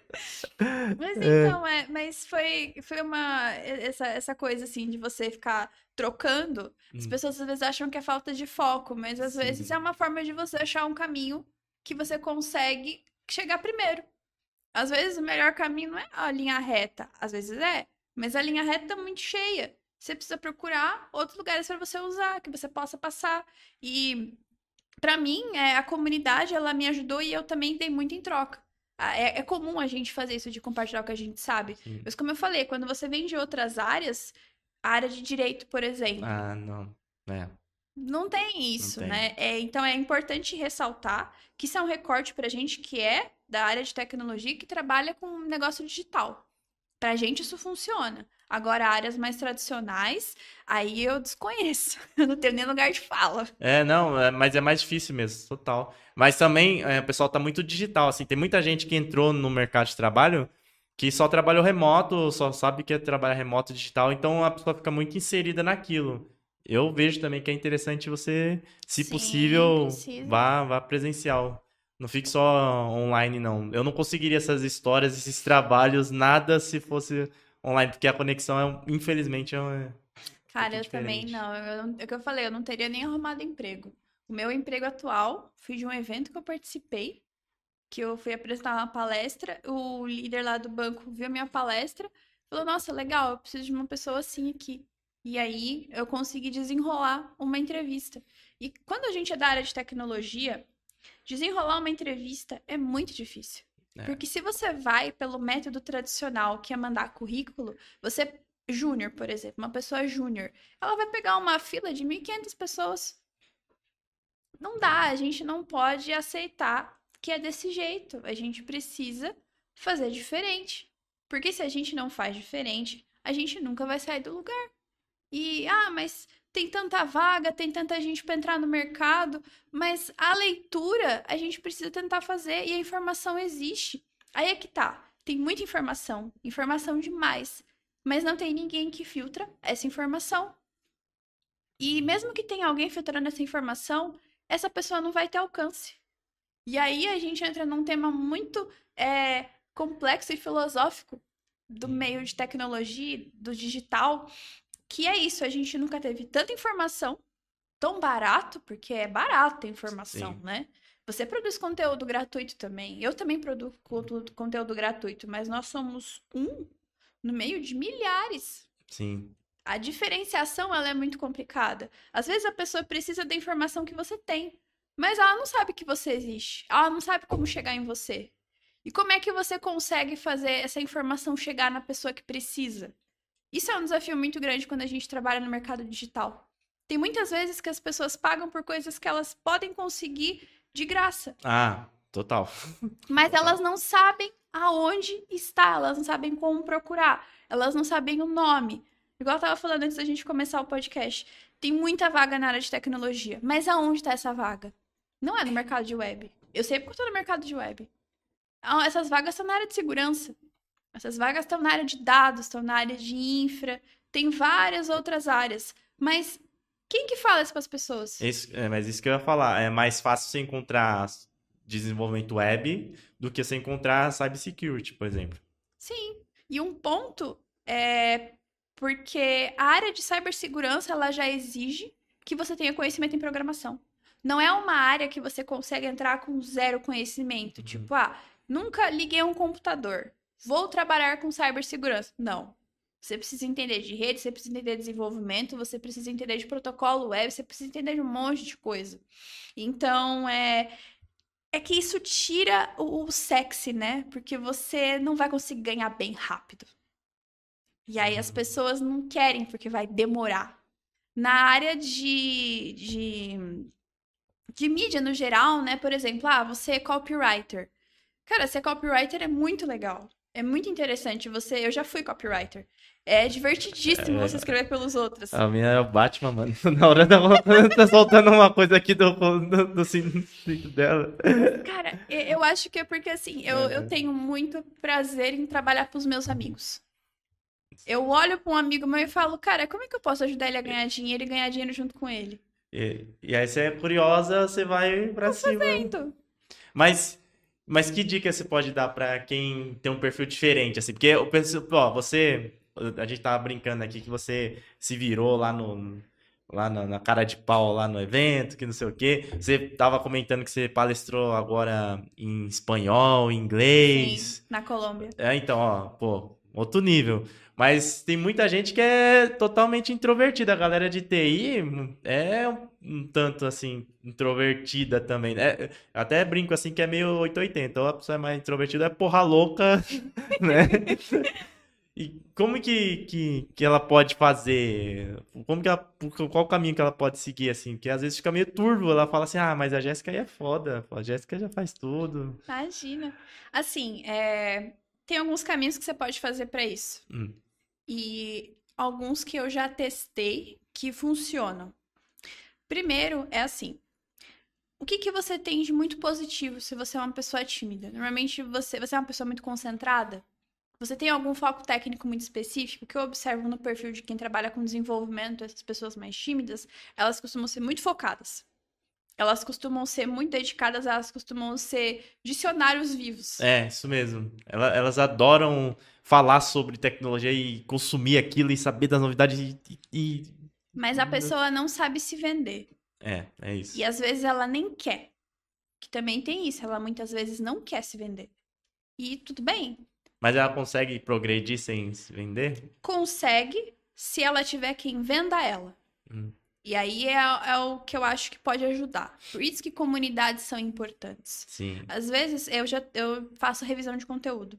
Mas É. então, mas foi essa coisa assim de você ficar trocando. As Hum, pessoas às vezes acham que é falta de foco, mas às vezes é sim. uma forma de você achar um caminho que você consegue chegar primeiro. Às vezes o melhor caminho não é a linha reta, às vezes é, mas a linha reta tá muito cheia. Você precisa procurar outros lugares para você usar, que você possa passar. E para mim, a comunidade ela me ajudou e eu também dei muito em troca. É comum a gente fazer isso de compartilhar o que a gente sabe. Sim. Mas como eu falei, quando você vem de outras áreas, a área de direito, por exemplo, Ah, não. É. Não tem Não isso, tem. né? Então é importante ressaltar que isso é um recorte pra gente que é da área de tecnologia e que trabalha com negócio digital. Pra gente isso funciona. Agora, áreas mais tradicionais, aí eu desconheço. Eu não tenho nem lugar de fala. Não, mas é mais difícil mesmo, total. Mas também o pessoal tá muito digital, assim. Tem muita gente que entrou no mercado de trabalho que só trabalhou remoto, só sabe que é trabalhar remoto digital, então a pessoa fica muito inserida naquilo. Eu vejo também que é interessante você, se Sim, possível, precisa. vá presencial. Não fique só online, não. Eu não conseguiria essas histórias, esses trabalhos, nada se fosse online, porque a conexão, infelizmente, é um Cara, pouquinho eu também diferente. não. É o que eu falei, eu não teria nem arrumado emprego. O meu emprego atual foi de um evento que eu participei, que eu fui apresentar uma palestra. O líder lá do banco viu a minha palestra, falou: Nossa, legal, eu preciso de uma pessoa assim aqui. E aí eu consegui desenrolar uma entrevista. E quando a gente é da área de tecnologia, desenrolar uma entrevista é muito difícil. É. Porque se você vai pelo método tradicional, que é mandar currículo, você, júnior, por exemplo, uma pessoa júnior, ela vai pegar uma fila de 1.500 pessoas. Não dá, a gente não pode aceitar que é desse jeito. A gente precisa fazer diferente. Porque se a gente não faz diferente, a gente nunca vai sair do lugar. Mas tem tanta vaga, tem tanta gente para entrar no mercado, mas a leitura a gente precisa tentar fazer e a informação existe. Aí é que tá. Tem muita informação, informação demais, mas não tem ninguém que filtra essa informação. E mesmo que tenha alguém filtrando essa informação, essa pessoa não vai ter alcance. E aí a gente entra num tema muito complexo e filosófico do meio de tecnologia, do digital, que é isso, a gente nunca teve tanta informação, tão barato, porque é barato a informação, Sim, né? Você produz conteúdo gratuito também. Eu também produzo conteúdo gratuito, mas nós somos um no meio de milhares. sim. A diferenciação, ela é muito complicada. Às vezes a pessoa precisa da informação que você tem, mas ela não sabe que você existe. Ela não sabe como chegar em você. E como é que você consegue fazer essa informação chegar na pessoa que precisa? Isso é um desafio muito grande quando a gente trabalha no mercado digital. Tem muitas vezes que as pessoas pagam por coisas que elas podem conseguir de graça, Ah, total. mas elas Total. não sabem aonde está, elas não sabem como procurar, elas não sabem o nome. Igual eu tava falando antes da gente começar o podcast, tem muita vaga na área de tecnologia, mas aonde está essa vaga? Não é no mercado de web. Eu sei porque eu tô no mercado de web. Essas vagas estão na área de segurança. Essas vagas estão na área de dados, estão na área de infra, tem várias outras áreas. Mas quem que fala isso para as pessoas? Mas isso que eu ia falar. É mais fácil você encontrar desenvolvimento web do que você encontrar cybersecurity, por exemplo. Sim. E um ponto é porque a área de cibersegurança ela já exige que você tenha conhecimento em programação. Não é uma área que você consegue entrar com zero conhecimento. Uhum. Tipo, nunca liguei um computador. Vou trabalhar com cibersegurança. Não. Você precisa entender de rede, você precisa entender de desenvolvimento, você precisa entender de protocolo web, você precisa entender de um monte de coisa. Então, é que isso tira o sexy, né? Porque você não vai conseguir ganhar bem rápido. E aí as Uhum. pessoas não querem porque vai demorar. Na área de mídia no geral, né? Por exemplo, você é copywriter. Cara, ser copywriter é muito legal. É muito interessante. Eu já fui copywriter. É divertidíssimo você É, escrever pelos outros. a minha é o Batman, mano. Na hora da tá soltando uma coisa aqui do cinto dela. Cara, eu acho que é porque assim, eu tenho muito prazer em trabalhar pros meus amigos. Eu olho pra um amigo meu e falo, cara, como é que eu posso ajudar ele a ganhar dinheiro e ganhar dinheiro junto com ele? E aí você é curiosa, você vai pra cima. Tento. Mas, mas que dica você pode dar pra quem tem um perfil diferente, assim? Porque eu penso, ó, a gente tava brincando aqui que você se virou lá na cara de pau lá no evento, que não sei o quê. Você tava comentando que você palestrou agora em espanhol, em Sim, inglês. na Colômbia. Então, ó, pô, outro nível. Mas tem muita gente que é totalmente introvertida. A galera de TI é um tanto assim, introvertida também. Eu até brinco assim que é meio 880. Ou a pessoa é mais introvertida, é porra louca, né? E como que ela pode fazer? Qual o caminho que ela pode seguir, assim? Porque às vezes fica meio turvo, ela fala assim, ah, mas a Jéssica aí é foda, a Jéssica já faz tudo. Imagina. Assim, tem alguns caminhos que você pode fazer para isso. Hum, E alguns que eu já testei que funcionam. Primeiro é assim: o que que você tem de muito positivo se você é uma pessoa tímida? Normalmente você é uma pessoa muito concentrada? Você tem algum foco técnico muito específico? Que eu observo no perfil de quem trabalha com desenvolvimento, essas pessoas mais tímidas, elas costumam ser muito focadas. Elas costumam ser muito dedicadas, elas costumam ser dicionários vivos. é, isso mesmo. Elas adoram falar sobre tecnologia e consumir aquilo e saber das novidades Mas a pessoa não sabe se vender. é E isso. às vezes ela nem quer. Que também tem isso, ela muitas vezes não quer se vender. E tudo bem, Mas ela consegue progredir sem se vender? consegue se ela tiver quem venda ela. Hum, E aí é o que eu acho que pode ajudar. Por isso que comunidades são importantes. sim. Às vezes eu faço revisão de conteúdo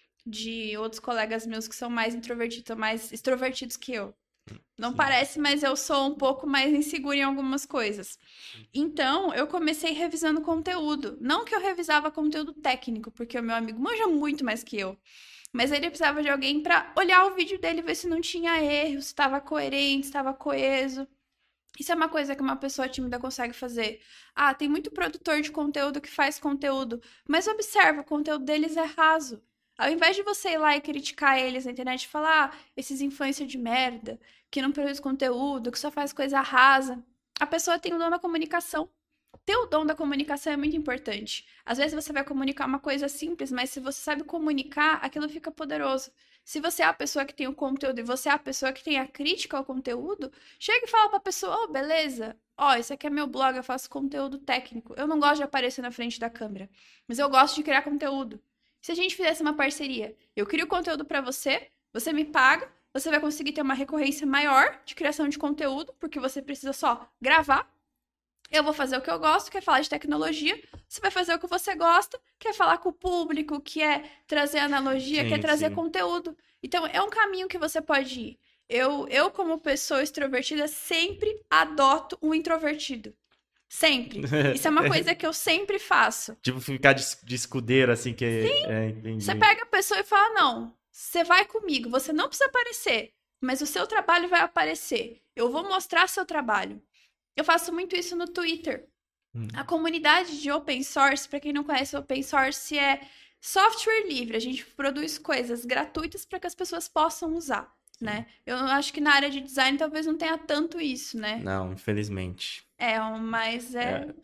de outros colegas meus que são mais introvertidos, mais extrovertidos que eu. Não Sim. parece, mas eu sou um pouco mais insegura em algumas coisas. Então, eu comecei revisando conteúdo. Não que eu revisava conteúdo técnico, porque o meu amigo manja muito mais que eu. Mas ele precisava de alguém para olhar o vídeo dele, ver se não tinha erro, se estava coerente, se estava coeso. Isso é uma coisa que uma pessoa tímida consegue fazer. Ah, tem muito produtor de conteúdo que faz conteúdo, mas observa, o conteúdo deles é raso. Ao invés de você ir lá e criticar eles na internet e falar, esses influencers de merda, que não produz conteúdo, que só faz coisa rasa, a pessoa tem o dom da comunicação. Ter o dom da comunicação é muito importante. Às vezes você vai comunicar uma coisa simples, mas se você sabe comunicar, aquilo fica poderoso. Se você é a pessoa que tem o conteúdo e você é a pessoa que tem a crítica ao conteúdo, chega e fala pra pessoa, oh, beleza, ó, esse aqui é meu blog, eu faço conteúdo técnico. Eu não gosto de aparecer na frente da câmera, mas eu gosto de criar conteúdo. Se a gente fizesse uma parceria, eu crio conteúdo pra você, você me paga, você vai conseguir ter uma recorrência maior de criação de conteúdo, porque você precisa só gravar. Eu vou fazer o que eu gosto, que é falar de tecnologia. Você vai fazer o que você gosta, que é falar com o público, que é trazer analogia, que é Sim, trazer sim. conteúdo. Então, é um caminho que você pode ir. Como pessoa extrovertida, sempre adoto um introvertido. Sempre. Isso é uma coisa que eu sempre faço. Tipo, ficar de escudeiro, assim, Você entendi. pega a pessoa e fala: não, você vai comigo, você não precisa aparecer, mas o seu trabalho vai aparecer. Eu vou mostrar seu trabalho. Eu faço muito isso no Twitter. A Hum, comunidade de open source, para quem não conhece, open source é software livre. A gente produz coisas gratuitas para que as pessoas possam usar, sim. né? Eu acho que na área de design talvez não tenha tanto isso, né? Não, infelizmente. Mas é. É,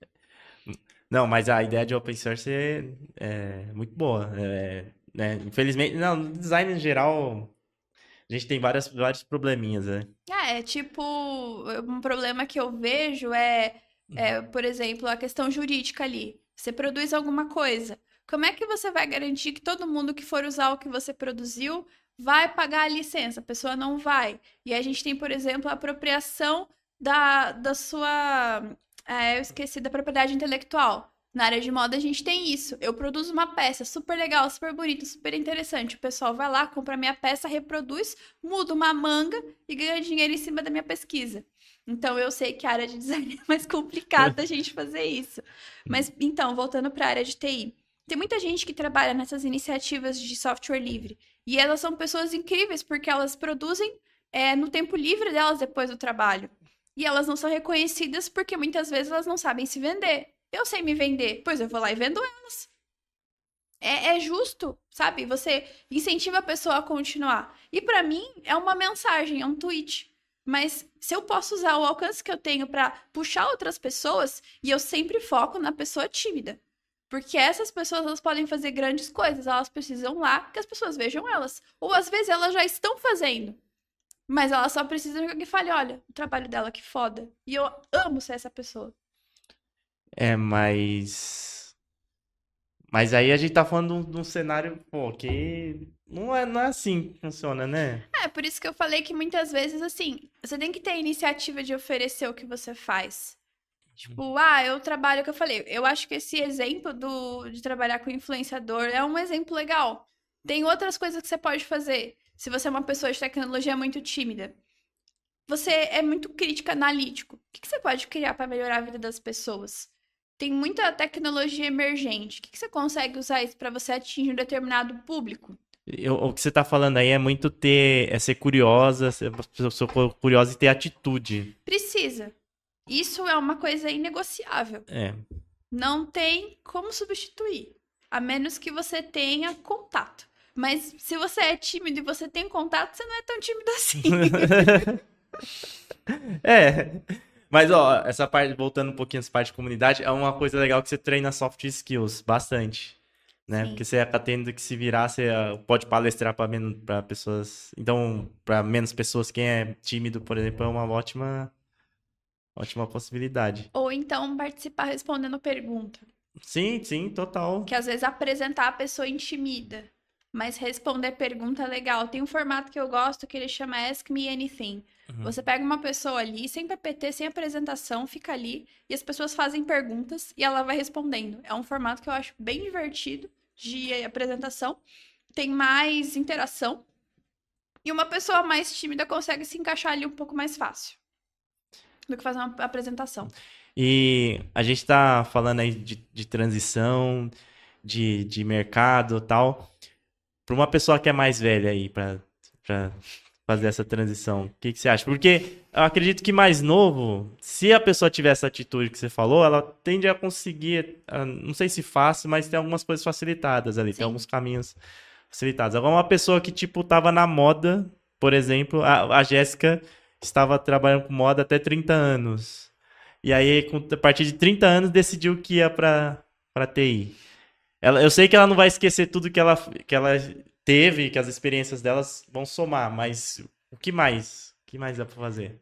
não, mas a ideia de open source é muito boa. Né? Infelizmente, não, no design em geral, a gente tem vários probleminhas, né? Tipo, um problema que eu vejo por exemplo, a questão jurídica ali. Você produz alguma coisa. Como é que você vai garantir que todo mundo que for usar o que você produziu vai pagar a licença? A pessoa não vai. E a gente tem, por exemplo, a apropriação da sua. Eu esqueci da propriedade intelectual. Na área de moda a gente tem isso. Eu produzo uma peça super legal, super bonita, super interessante. O pessoal vai lá, compra minha peça, reproduz, muda uma manga e ganha dinheiro em cima da minha pesquisa. Então eu sei que a área de design é mais complicado da gente fazer isso. Mas então, voltando para a área de TI, tem muita gente que trabalha nessas iniciativas de software livre. E elas são pessoas incríveis porque elas produzem no tempo livre delas depois do trabalho. E elas não são reconhecidas porque muitas vezes elas não sabem se vender. Eu sei me vender, pois eu vou lá e vendo elas. É justo, sabe? Você incentiva a pessoa a continuar. E para mim é uma mensagem, é um tweet. Mas se eu posso usar o alcance que eu tenho para puxar outras pessoas, e eu sempre foco na pessoa tímida. Porque essas pessoas elas podem fazer grandes coisas, elas precisam lá que as pessoas vejam elas. Ou às vezes elas já estão fazendo, mas elas só precisam que alguém fale: olha, o trabalho dela que foda. E eu amo ser essa pessoa. É, mas aí a gente tá falando de um cenário, pô, que não é assim que funciona, né? Por isso que eu falei que muitas vezes, assim, você tem que ter a iniciativa de oferecer o que você faz. Tipo, eu trabalho, o que eu falei. Eu acho que esse exemplo de trabalhar com influenciador é um exemplo legal. Tem outras coisas que você pode fazer. Se você é uma pessoa de tecnologia muito tímida, você é muito crítica analítico. O que você pode criar para melhorar a vida das pessoas? Tem muita tecnologia emergente. O que você consegue usar isso para você atingir um determinado público? O que você tá falando aí é muito ser curiosa, ser curiosa e ter atitude. Precisa. Isso é uma coisa inegociável. Não tem como substituir, a menos que você tenha contato. Mas se você é tímido e você tem contato, você não é tão tímido assim. Mas ó, essa parte, voltando um pouquinho essa parte de comunidade, é uma coisa legal que você treina soft skills bastante, né? Sim. Porque você tá tendo que se virar, você pode palestrar para pessoas, então, para menos pessoas, quem é tímido, por exemplo, é uma ótima possibilidade. Ou então participar respondendo pergunta. Sim, total. Que às vezes apresentar a pessoa intimida, mas responder pergunta é legal. Tem um formato que eu gosto que ele chama Ask Me Anything. Você pega uma pessoa ali, sem PPT, sem apresentação, fica ali e as pessoas fazem perguntas e ela vai respondendo. É um formato que eu acho bem divertido de apresentação. Tem mais interação. E uma pessoa mais tímida consegue se encaixar ali um pouco mais fácil do que fazer uma apresentação. E a gente tá falando aí de transição, de mercado e tal. Para uma pessoa que é mais velha aí, para fazer essa transição, o que você acha? Porque eu acredito que mais novo, se a pessoa tiver essa atitude que você falou, ela tende a conseguir, não sei se fácil, mas tem algumas coisas facilitadas ali, tem alguns caminhos facilitados. Agora, uma pessoa que, tipo, tava na moda, por exemplo, a Jéssica estava trabalhando com moda até 30 anos. E aí, a partir de 30 anos, decidiu que ia para TI. Eu sei que ela não vai esquecer tudo que ela teve, que as experiências delas vão somar, mas o que mais? O que mais dá para fazer?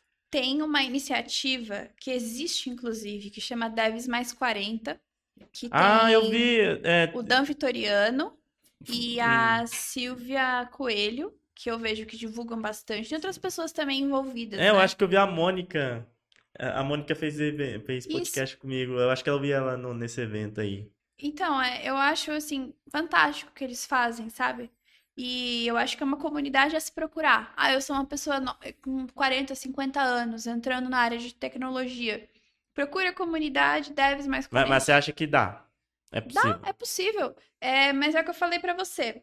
Tem uma iniciativa que existe, inclusive, que chama Devs Mais 40, que tem eu vi. o Dan Vitoriano e a Silvia Coelho, que eu vejo que divulgam bastante. Tem outras pessoas também envolvidas, eu né? acho que eu vi a Mônica. A Mônica fez podcast comigo. Eu acho que eu vi ela nesse evento aí. Então, eu acho, assim, fantástico o que eles fazem, sabe? E eu acho que é uma comunidade a se procurar. Eu sou uma pessoa com 40, 50 anos, entrando na área de tecnologia. Procure a comunidade, Devs Mais 40. Mas você acha que dá? É possível? Dá, é possível. Mas é o que eu falei pra você.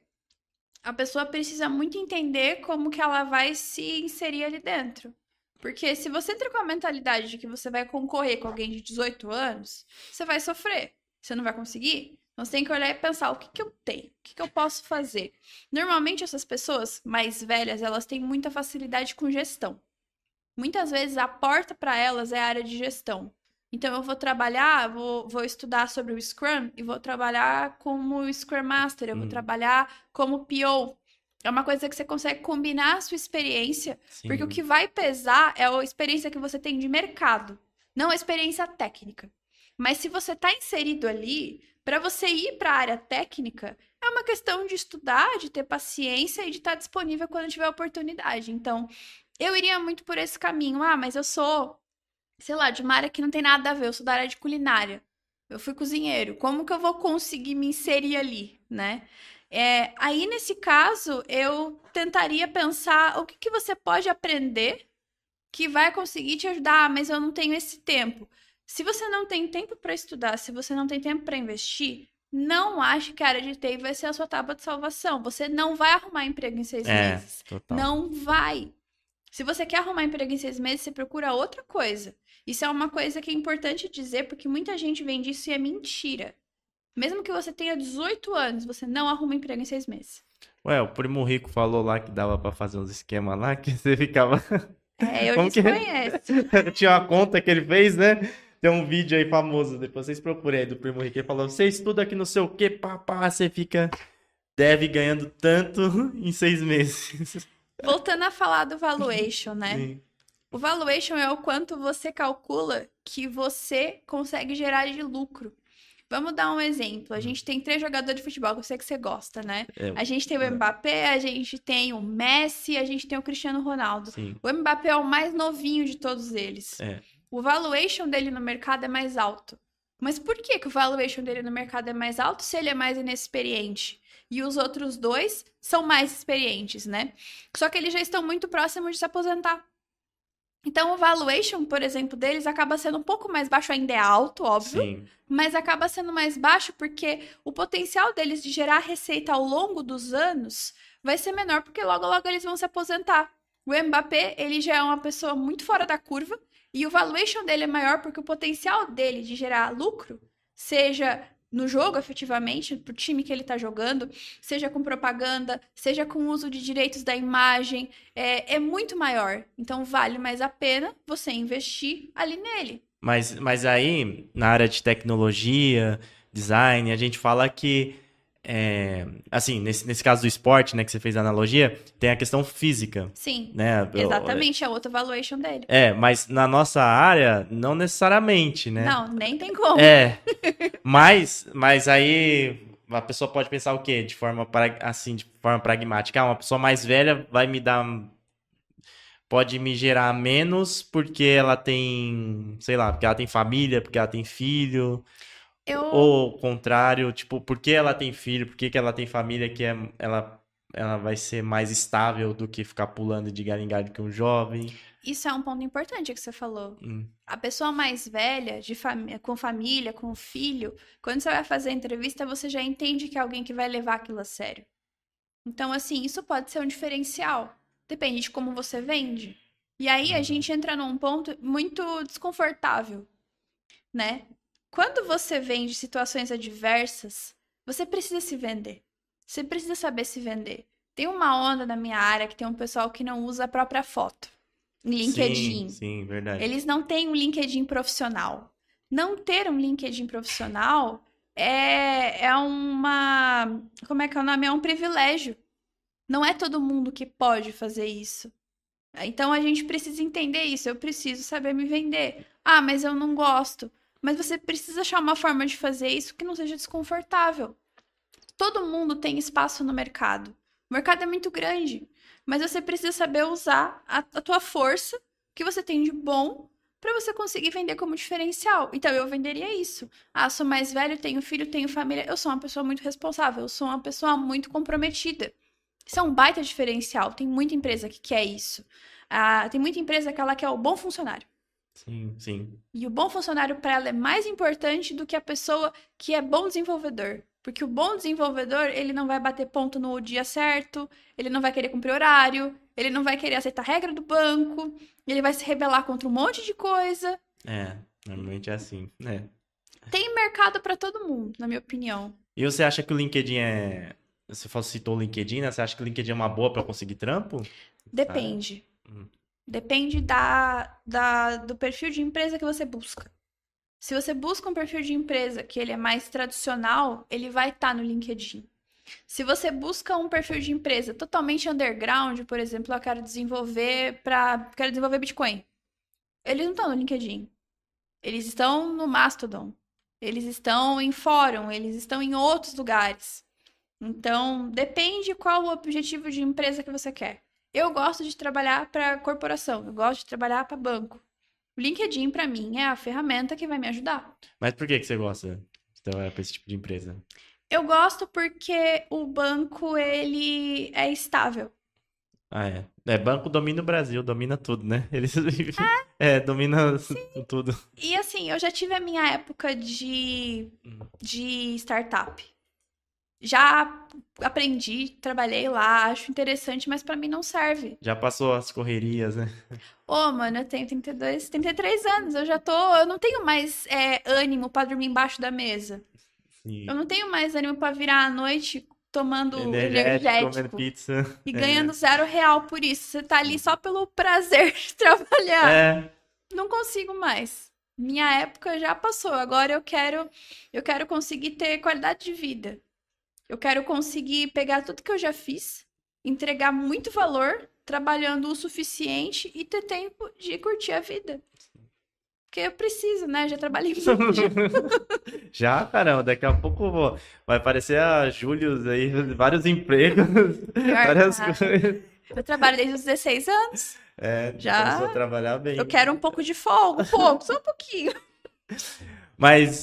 A pessoa precisa muito entender como que ela vai se inserir ali dentro. Porque se você entra com a mentalidade de que você vai concorrer com alguém de 18 anos, você vai sofrer. Você não vai conseguir? Então você tem que olhar e pensar, o que eu tenho? O que eu posso fazer? Normalmente essas pessoas mais velhas, elas têm muita facilidade com gestão. Muitas vezes a porta para elas é a área de gestão. Então eu vou trabalhar, vou estudar sobre o Scrum e vou trabalhar como Scrum Master, eu vou trabalhar como PO. É uma coisa que você consegue combinar a sua experiência, porque o que vai pesar é a experiência que você tem de mercado, não a experiência técnica. Mas se você está inserido ali, para você ir para a área técnica, é uma questão de estudar, de ter paciência e de estar disponível quando tiver oportunidade. Então, eu iria muito por esse caminho. Mas eu sou, sei lá, de uma área que não tem nada a ver, eu sou da área de culinária. Eu fui cozinheiro. Como que eu vou conseguir me inserir ali, né? Aí, nesse caso, eu tentaria pensar o que você pode aprender que vai conseguir te ajudar, mas eu não tenho esse tempo. Se você não tem tempo para estudar, se você não tem tempo para investir, não ache que a área de TI vai ser a sua tábua de salvação. Você não vai arrumar emprego em 6 meses. Total. Não vai. Se você quer arrumar emprego em 6 meses, você procura outra coisa. Isso é uma coisa que é importante dizer, porque muita gente vende isso e é mentira. Mesmo que você tenha 18 anos, você não arruma emprego em 6 meses. O Primo Rico falou lá que dava para fazer uns esquemas lá, que você ficava... Eu desconheço. Tinha uma conta que ele fez, né? Tem um vídeo aí famoso, depois vocês procurem aí do Primo Rico. Ele falou, você estuda aqui não sei o que, você fica ganhando tanto em 6 meses. Voltando a falar do valuation, né? Sim. O valuation é o quanto você calcula que você consegue gerar de lucro. Vamos dar um exemplo. A gente tem 3 jogadores de futebol, que eu sei que você gosta, né? A gente tem o Mbappé, a gente tem o Messi, a gente tem o Cristiano Ronaldo. Sim. O Mbappé é o mais novinho de todos eles. O valuation dele no mercado é mais alto. Mas por que que o valuation dele no mercado é mais alto se ele é mais inexperiente? E os outros dois são mais experientes, né? Só que eles já estão muito próximos de se aposentar. Então, o valuation, por exemplo, deles acaba sendo um pouco mais baixo, ainda é alto, óbvio, Sim. mas acaba sendo mais baixo porque o potencial deles de gerar receita ao longo dos anos vai ser menor, porque logo, logo eles vão se aposentar. O Mbappé, ele já é uma pessoa muito fora da curva, e o valuation dele é maior porque o potencial dele de gerar lucro, seja no jogo, efetivamente, pro time que ele tá jogando, seja com propaganda, seja com uso de direitos da imagem, é muito maior. Então, vale mais a pena você investir ali nele. Mas aí, na área de tecnologia, design, a gente fala que, assim, nesse caso do esporte, né, que você fez a analogia, tem a questão física, Sim, né? exatamente, é outro valuation dele. Mas na nossa área, não necessariamente, né? Não, nem tem como. Mas aí a pessoa pode pensar o quê? De forma pragmática. Uma pessoa mais velha vai me dar... Pode me gerar menos porque ela tem, sei lá, porque ela tem família, porque ela tem filho... Ou o contrário, tipo, porque ela tem filho, porque que ela tem família, ela vai ser mais estável do que ficar pulando de galho em galho que um jovem. Isso é um ponto importante que você falou. Hum. A pessoa mais velha, com família, com filho, quando você vai fazer a entrevista, você já entende que é alguém que vai levar aquilo a sério. Então, assim, isso pode ser um diferencial. Depende de como você vende. E aí a gente entra num ponto muito desconfortável, né? Quando você vende situações adversas, você precisa se vender. Você precisa saber se vender. Tem uma onda na minha área que tem um pessoal que não usa a própria foto em LinkedIn. Sim, verdade. Eles não têm um LinkedIn profissional. Não ter um LinkedIn profissional é uma... Como é que é o nome? É um privilégio. Não é todo mundo que pode fazer isso. Então a gente precisa entender isso. Eu preciso saber me vender. Ah, mas eu não gosto. Mas você precisa achar uma forma de fazer isso que não seja desconfortável. Todo mundo tem espaço no mercado. O mercado é muito grande. Mas você precisa saber usar a tua força que você tem de bom para você conseguir vender como diferencial. Então, eu venderia isso. Ah, sou mais velho, tenho filho, tenho família. Eu sou uma pessoa muito responsável. Eu sou uma pessoa muito comprometida. Isso é um baita diferencial. Tem muita empresa que quer isso. Tem muita empresa que ela quer o bom funcionário. Sim. E o bom funcionário para ela é mais importante do que a pessoa que é bom desenvolvedor. Porque o bom desenvolvedor, ele não vai bater ponto no dia certo, ele não vai querer cumprir horário, ele não vai querer aceitar a regra do banco, ele vai se rebelar contra um monte de coisa. Normalmente é assim, né? Tem mercado para todo mundo, na minha opinião. E você acha que o LinkedIn Você citou o LinkedIn, né? Você acha que o LinkedIn é uma boa para conseguir trampo? Depende. Depende do perfil de empresa que você busca. Se você busca um perfil de empresa que ele é mais tradicional, ele vai estar no LinkedIn. Se você busca um perfil de empresa totalmente underground, por exemplo, eu quero desenvolver Bitcoin. Eles não estão no LinkedIn. Eles estão no Mastodon. Eles estão em fórum, eles estão em outros lugares. Então, depende qual o objetivo de empresa que você quer. Eu gosto de trabalhar para corporação, eu gosto de trabalhar para banco. O LinkedIn, para mim, é a ferramenta que vai me ajudar. Mas por que você gosta de trabalhar para esse tipo de empresa? Eu gosto porque o banco, ele é estável. Banco domina o Brasil, domina tudo, né? Eles domina tudo. E assim, eu já tive a minha época de startup. Já aprendi, trabalhei lá, acho interessante, mas pra mim não serve. Já passou as correrias, né? Mano, eu tenho 33 anos, eu não tenho mais ânimo pra dormir embaixo da mesa. Sim. Eu não tenho mais ânimo pra virar à noite tomando energético comendo pizza. E ganhando R$0 por isso. Você tá ali só pelo prazer de trabalhar. Não consigo mais. Minha época já passou. Agora eu quero conseguir ter qualidade de vida. Eu quero conseguir pegar tudo que eu já fiz, entregar muito valor, trabalhando o suficiente e ter tempo de curtir a vida. Porque eu preciso, né? Já trabalhei muito. Já, caramba, daqui a pouco vai aparecer a Július aí, vários empregos, várias coisas. Eu trabalho desde os 16 anos. Já começou a trabalhar bem. Eu quero um pouco de folga, só um pouquinho. Mas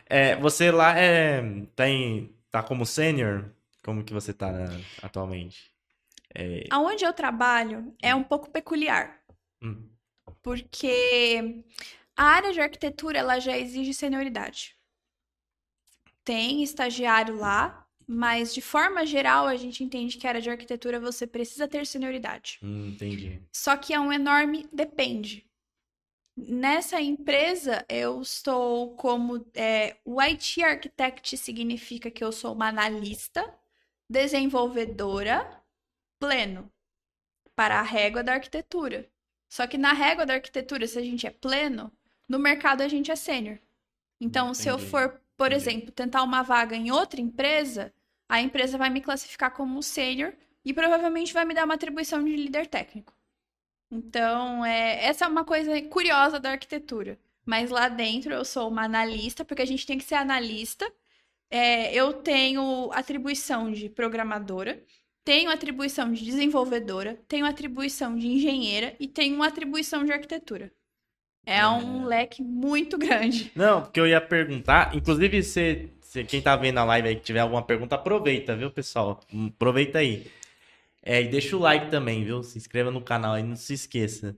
Você lá tá como sênior? Como que você tá atualmente? Aonde eu trabalho é um pouco peculiar, Hum, porque a área de arquitetura ela já exige senioridade. Tem estagiário lá, mas de forma geral a gente entende que a área de arquitetura você precisa ter senioridade. entendi. Só que é um enorme depende. Nessa empresa, eu estou como. O IT Architect significa que eu sou uma analista, desenvolvedora, pleno, para a régua da arquitetura. Só que na régua da arquitetura, se a gente é pleno, no mercado a gente é sênior. Então, se eu Entendi. for, por Entendi. exemplo, tentar uma vaga em outra empresa, a empresa vai me classificar como sênior e provavelmente vai me dar uma atribuição de líder técnico. Então, essa é uma coisa curiosa da arquitetura. Mas lá dentro eu sou uma analista, porque a gente tem que ser analista. Eu tenho atribuição de programadora, tenho atribuição de desenvolvedora, tenho atribuição de engenheira e tenho uma atribuição de arquitetura. É um leque muito grande. Não, porque eu ia perguntar, inclusive quem tá vendo a live aí que tiver alguma pergunta, aproveita, viu, pessoal? Aproveita aí. E deixa o like também, viu? Se inscreva no canal aí, não se esqueça.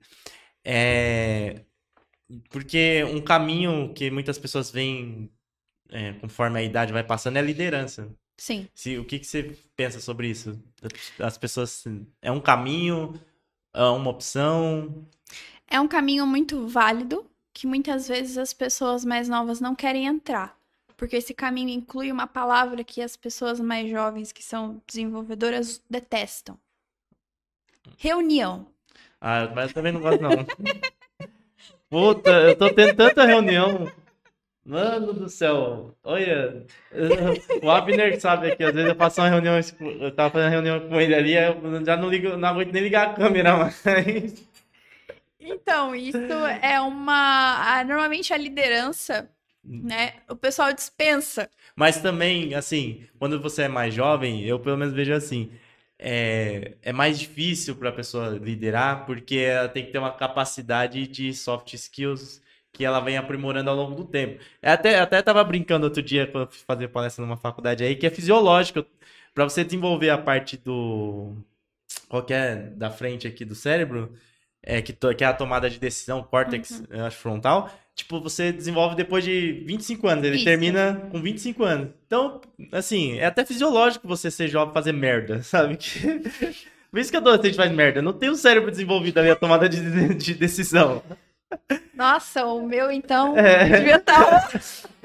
Porque um caminho que muitas pessoas veem conforme a idade vai passando é a liderança. Sim. O que você pensa sobre isso? As pessoas. É um caminho? É uma opção? É um caminho muito válido que muitas vezes as pessoas mais novas não querem entrar. Porque esse caminho inclui uma palavra que as pessoas mais jovens, que são desenvolvedoras, detestam. Reunião. Mas eu também não gosto, não. Puta, eu tô tendo tanta reunião. Mano do céu. Olha, o Abner sabe aqui, às vezes eu faço uma reunião, eu tava fazendo reunião com ele ali, eu já não ligo, não aguento nem ligar a câmera, mas... Então, isso é normalmente a liderança, né? O pessoal dispensa. Mas também, assim, quando você é mais jovem, eu pelo menos vejo assim, é mais difícil para a pessoa liderar, porque ela tem que ter uma capacidade de soft skills que ela vem aprimorando ao longo do tempo. Até tava brincando outro dia quando eu fui fazer palestra numa faculdade aí, que é fisiológico, para você desenvolver a parte qual que é, da frente aqui do cérebro, que é a tomada de decisão, córtex, eu acho, frontal. Tipo, você desenvolve depois de 25 anos. Ele Isso. termina com 25 anos. Então, assim, é até fisiológico você ser jovem e fazer merda, sabe? Por isso que adolescente faz merda. Não tem o cérebro desenvolvido ali, a tomada de decisão. Nossa, o meu, então, devia estar...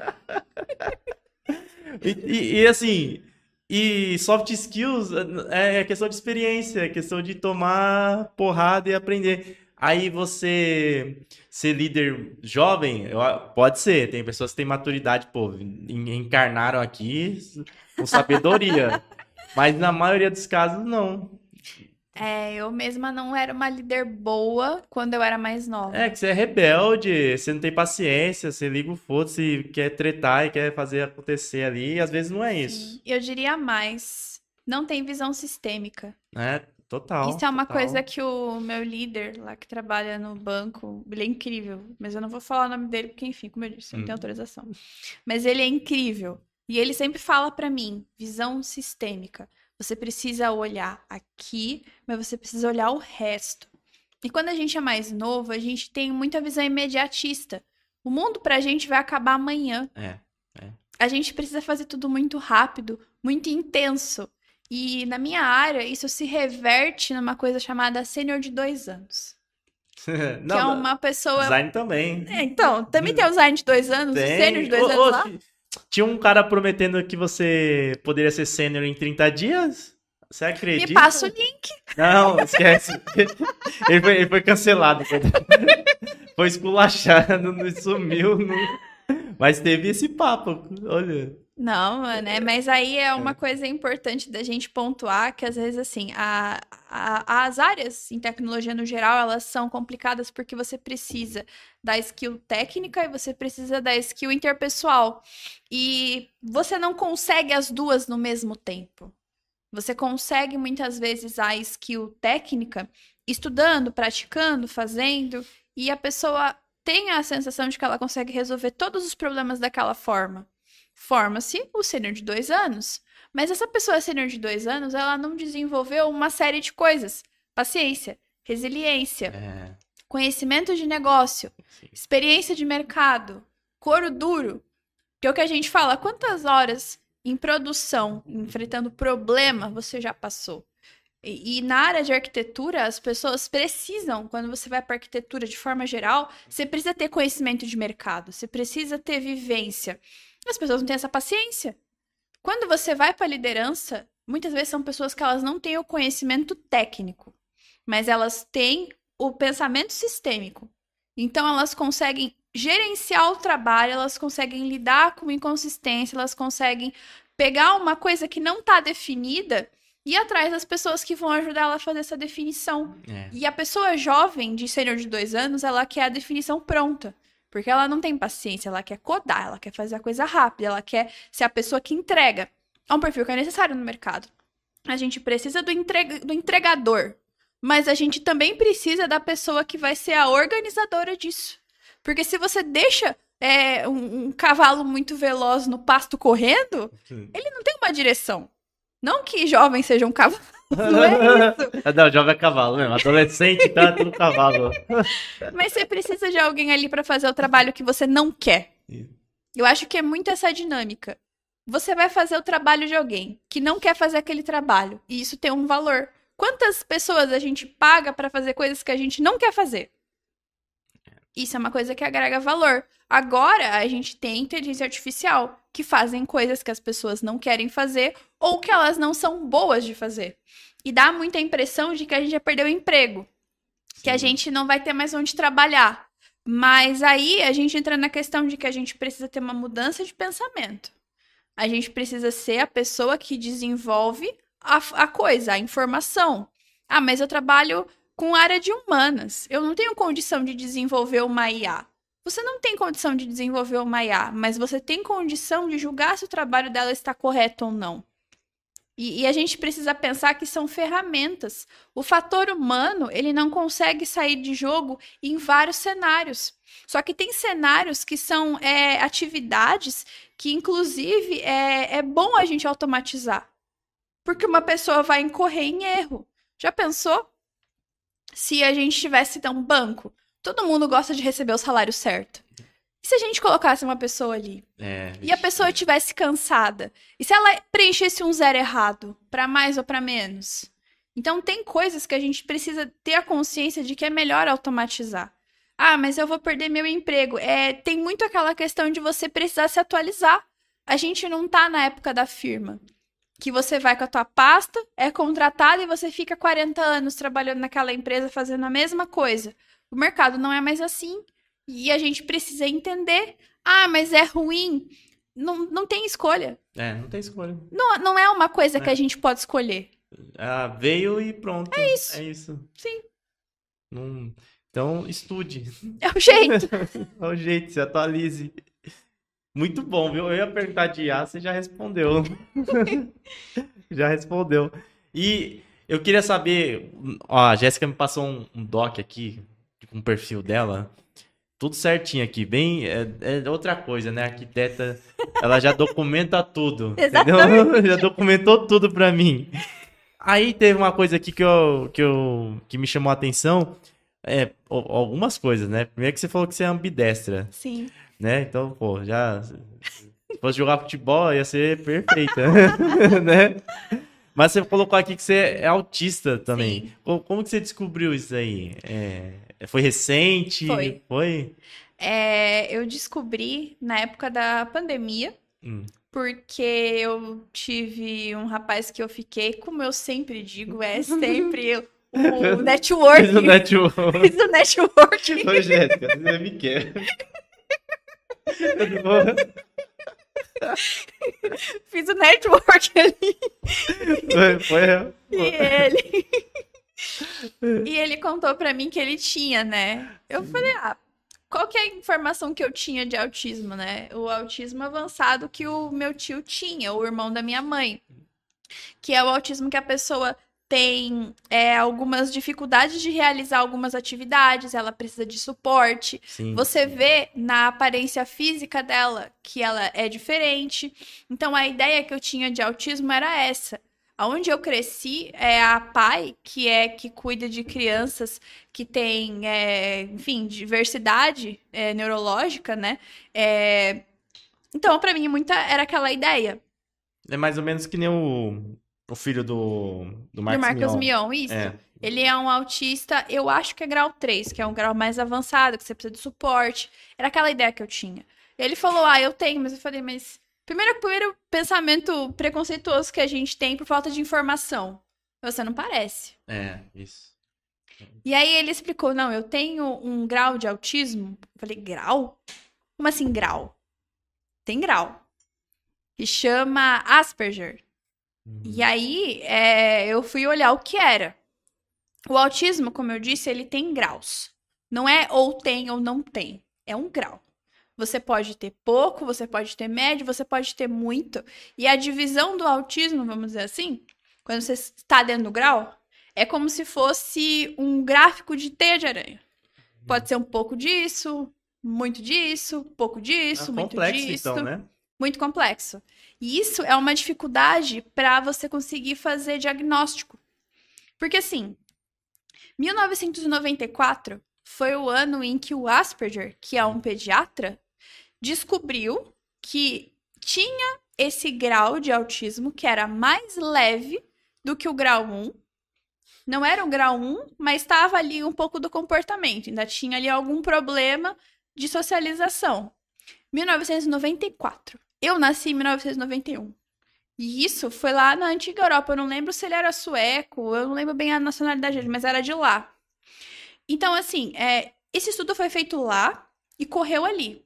Assim... E soft skills é questão de experiência, é questão de tomar porrada e aprender. Aí você ser líder jovem, pode ser, tem pessoas que têm maturidade, pô, encarnaram aqui com sabedoria. Mas na maioria dos casos, não. Eu mesma não era uma líder boa quando eu era mais nova. É que você é rebelde, você não tem paciência, você liga o foda-se, quer tretar e quer fazer acontecer ali, e às vezes não é isso. Sim. Eu diria mais, não tem visão sistêmica. Total. Isso é uma total. coisa que o meu líder lá que trabalha no banco, ele é incrível, mas eu não vou falar o nome dele porque, enfim, como eu disse, eu não tenho autorização. Mas ele é incrível. E ele sempre fala pra mim, visão sistêmica. Você precisa olhar aqui, mas você precisa olhar o resto. E quando a gente é mais novo, a gente tem muita visão imediatista. O mundo pra gente vai acabar amanhã. A gente precisa fazer tudo muito rápido, muito intenso. E na minha área, isso se reverte numa coisa chamada sênior de 2 anos. Não, que é uma pessoa... Design também. Então, também tem o design de 2 anos, o sênior de 2 anos lá. Tinha um cara prometendo que você poderia ser sênior em 30 dias? Você acredita? Me passa o link. Não, esquece. Ele foi cancelado. Foi esculachado, sumiu. Mas teve esse papo, olha. Não, né? Mas aí é uma coisa importante da gente pontuar que às vezes, assim, as áreas em tecnologia no geral, elas são complicadas porque você precisa da skill técnica e você precisa da skill interpessoal. E você não consegue as duas no mesmo tempo. Você consegue muitas vezes a skill técnica estudando, praticando, fazendo, e a pessoa tem a sensação de que ela consegue resolver todos os problemas daquela forma. Forma-se o sênior de 2 anos. Mas essa pessoa sênior de 2 anos, ela não desenvolveu uma série de coisas. Paciência, resiliência, conhecimento de negócio, experiência de mercado, couro duro. Que é o que a gente fala, quantas horas em produção, enfrentando problema, você já passou? E na área de arquitetura, as pessoas precisam, quando você vai para arquitetura de forma geral, você precisa ter conhecimento de mercado, você precisa ter vivência. As pessoas não têm essa paciência. Quando você vai para a liderança, muitas vezes são pessoas que elas não têm o conhecimento técnico, mas elas têm o pensamento sistêmico. Então, elas conseguem gerenciar o trabalho, elas conseguem lidar com inconsistência, elas conseguem pegar uma coisa que não está definida e ir atrás das pessoas que vão ajudar ela a fazer essa definição. E a pessoa jovem, de sênior de 2 anos, ela quer a definição pronta. Porque ela não tem paciência, ela quer codar, ela quer fazer a coisa rápida, ela quer ser a pessoa que entrega. É um perfil que é necessário no mercado. A gente precisa do entregador, mas a gente também precisa da pessoa que vai ser a organizadora disso. Porque se você deixa um cavalo muito veloz no pasto correndo, ele não tem uma direção. Não que jovem seja um cavalo, não é isso. Não, jovem é cavalo mesmo. Adolescente tá tudo cavalo. Mas você precisa de alguém ali para fazer o trabalho que você não quer. Eu acho que é muito essa dinâmica. Você vai fazer o trabalho de alguém que não quer fazer aquele trabalho. E isso tem um valor. Quantas pessoas a gente paga para fazer coisas que a gente não quer fazer? Isso é uma coisa que agrega valor. Agora, a gente tem inteligência artificial, que fazem coisas que as pessoas não querem fazer ou que elas não são boas de fazer. E dá muita impressão de que a gente já perdeu o emprego. Sim. Que a gente não vai ter mais onde trabalhar. Mas aí, a gente entra na questão de que a gente precisa ter uma mudança de pensamento. A gente precisa ser a pessoa que desenvolve a coisa, a informação. Ah, mas eu trabalho com área de humanas. Eu não tenho condição de desenvolver uma IA. Você não tem condição de desenvolver uma IA, mas você tem condição de julgar se o trabalho dela está correto ou não. E a gente precisa pensar que são ferramentas. O fator humano, ele não consegue sair de jogo em vários cenários. Só que tem cenários que são atividades que, inclusive, é bom a gente automatizar. Porque uma pessoa vai incorrer em erro. Já pensou? Se a gente tivesse, então, um banco, todo mundo gosta de receber o salário certo. E se a gente colocasse uma pessoa ali? E a pessoa estivesse cansada? E se ela preenchesse um 0 errado? Para mais ou para menos? Então, tem coisas que a gente precisa ter a consciência de que é melhor automatizar. Ah, mas eu vou perder meu emprego. Tem muito aquela questão de você precisar se atualizar. A gente não tá na época da firma. Que você vai com a tua pasta, é contratado e você fica 40 anos trabalhando naquela empresa fazendo a mesma coisa. O mercado não é mais assim. E a gente precisa entender. Ah, mas é ruim. Não tem escolha. Não tem escolha. Não é uma coisa que a gente pode escolher. Veio e pronto. É isso. É isso. Sim. Então, estude. É o jeito. É o jeito, se atualize. Muito bom, viu? Eu ia perguntar de IA, você já respondeu. Já respondeu. E eu queria saber... Ó, a Jéssica me passou um doc aqui, com o perfil dela. Tudo certinho aqui. Bem... É outra coisa, né? A arquiteta, ela já documenta tudo. Entendeu? Já documentou tudo pra mim. Aí teve uma coisa aqui que me chamou a atenção. Algumas coisas, né? Primeiro que você falou que você é ambidestra. Sim. Né? Então, pô, se fosse jogar futebol, ia ser perfeita, né? Mas você colocou aqui que você é autista também. Como que você descobriu isso aí? Foi recente? Foi? Eu descobri na época da pandemia, porque eu tive um rapaz que eu fiquei, como eu sempre digo, sempre o network. Fiz o network. Fiz o network. Ô, Jéssica, você me quer. Fiz o network ali. E ele contou pra mim que ele tinha, né? Eu falei, qual que é a informação que eu tinha de autismo, né? O autismo avançado que o meu tio tinha, o irmão da minha mãe. Que é o autismo que a pessoa tem algumas dificuldades de realizar algumas atividades, ela precisa de suporte. Sim. Você vê na aparência física dela que ela é diferente. Então, a ideia que eu tinha de autismo era essa. Onde eu cresci é a PAI, que cuida de crianças que têm, enfim, diversidade neurológica, né? Então, pra mim, era aquela ideia. É mais ou menos que nem o filho do Marcos Mion. Mion, isso. Ele é um autista, eu acho que é grau 3, que é um grau mais avançado, que você precisa de suporte. Era aquela ideia que eu tinha. Ele falou, eu tenho, mas eu falei, mas... Primeiro pensamento preconceituoso que a gente tem por falta de informação. Você não parece. Isso. E aí ele explicou, não, eu tenho um grau de autismo. Eu falei, grau? Como assim grau? Tem grau. Que chama Asperger. E aí eu fui olhar o que era. O autismo, como eu disse, ele tem graus. Não é ou tem ou não tem. É um grau. Você pode ter pouco, você pode ter médio, você pode ter muito. E a divisão do autismo, vamos dizer assim, quando você está dentro do grau, é como se fosse um gráfico de teia de aranha. Pode ser um pouco disso, muito disso, pouco disso, muito complexo, disso. Então, né? Muito complexo. E isso é uma dificuldade para você conseguir fazer diagnóstico. Porque, assim, 1994 foi o ano em que o Asperger, que é um pediatra, descobriu que tinha esse grau de autismo que era mais leve do que o grau 1. Não era o grau 1, mas estava ali um pouco do comportamento. Ainda tinha ali algum problema de socialização. 1994. Eu nasci em 1991. E isso foi lá na antiga Europa. Eu não lembro se ele era sueco, eu não lembro bem a nacionalidade dele, mas era de lá. Então, assim, esse estudo foi feito lá e correu ali.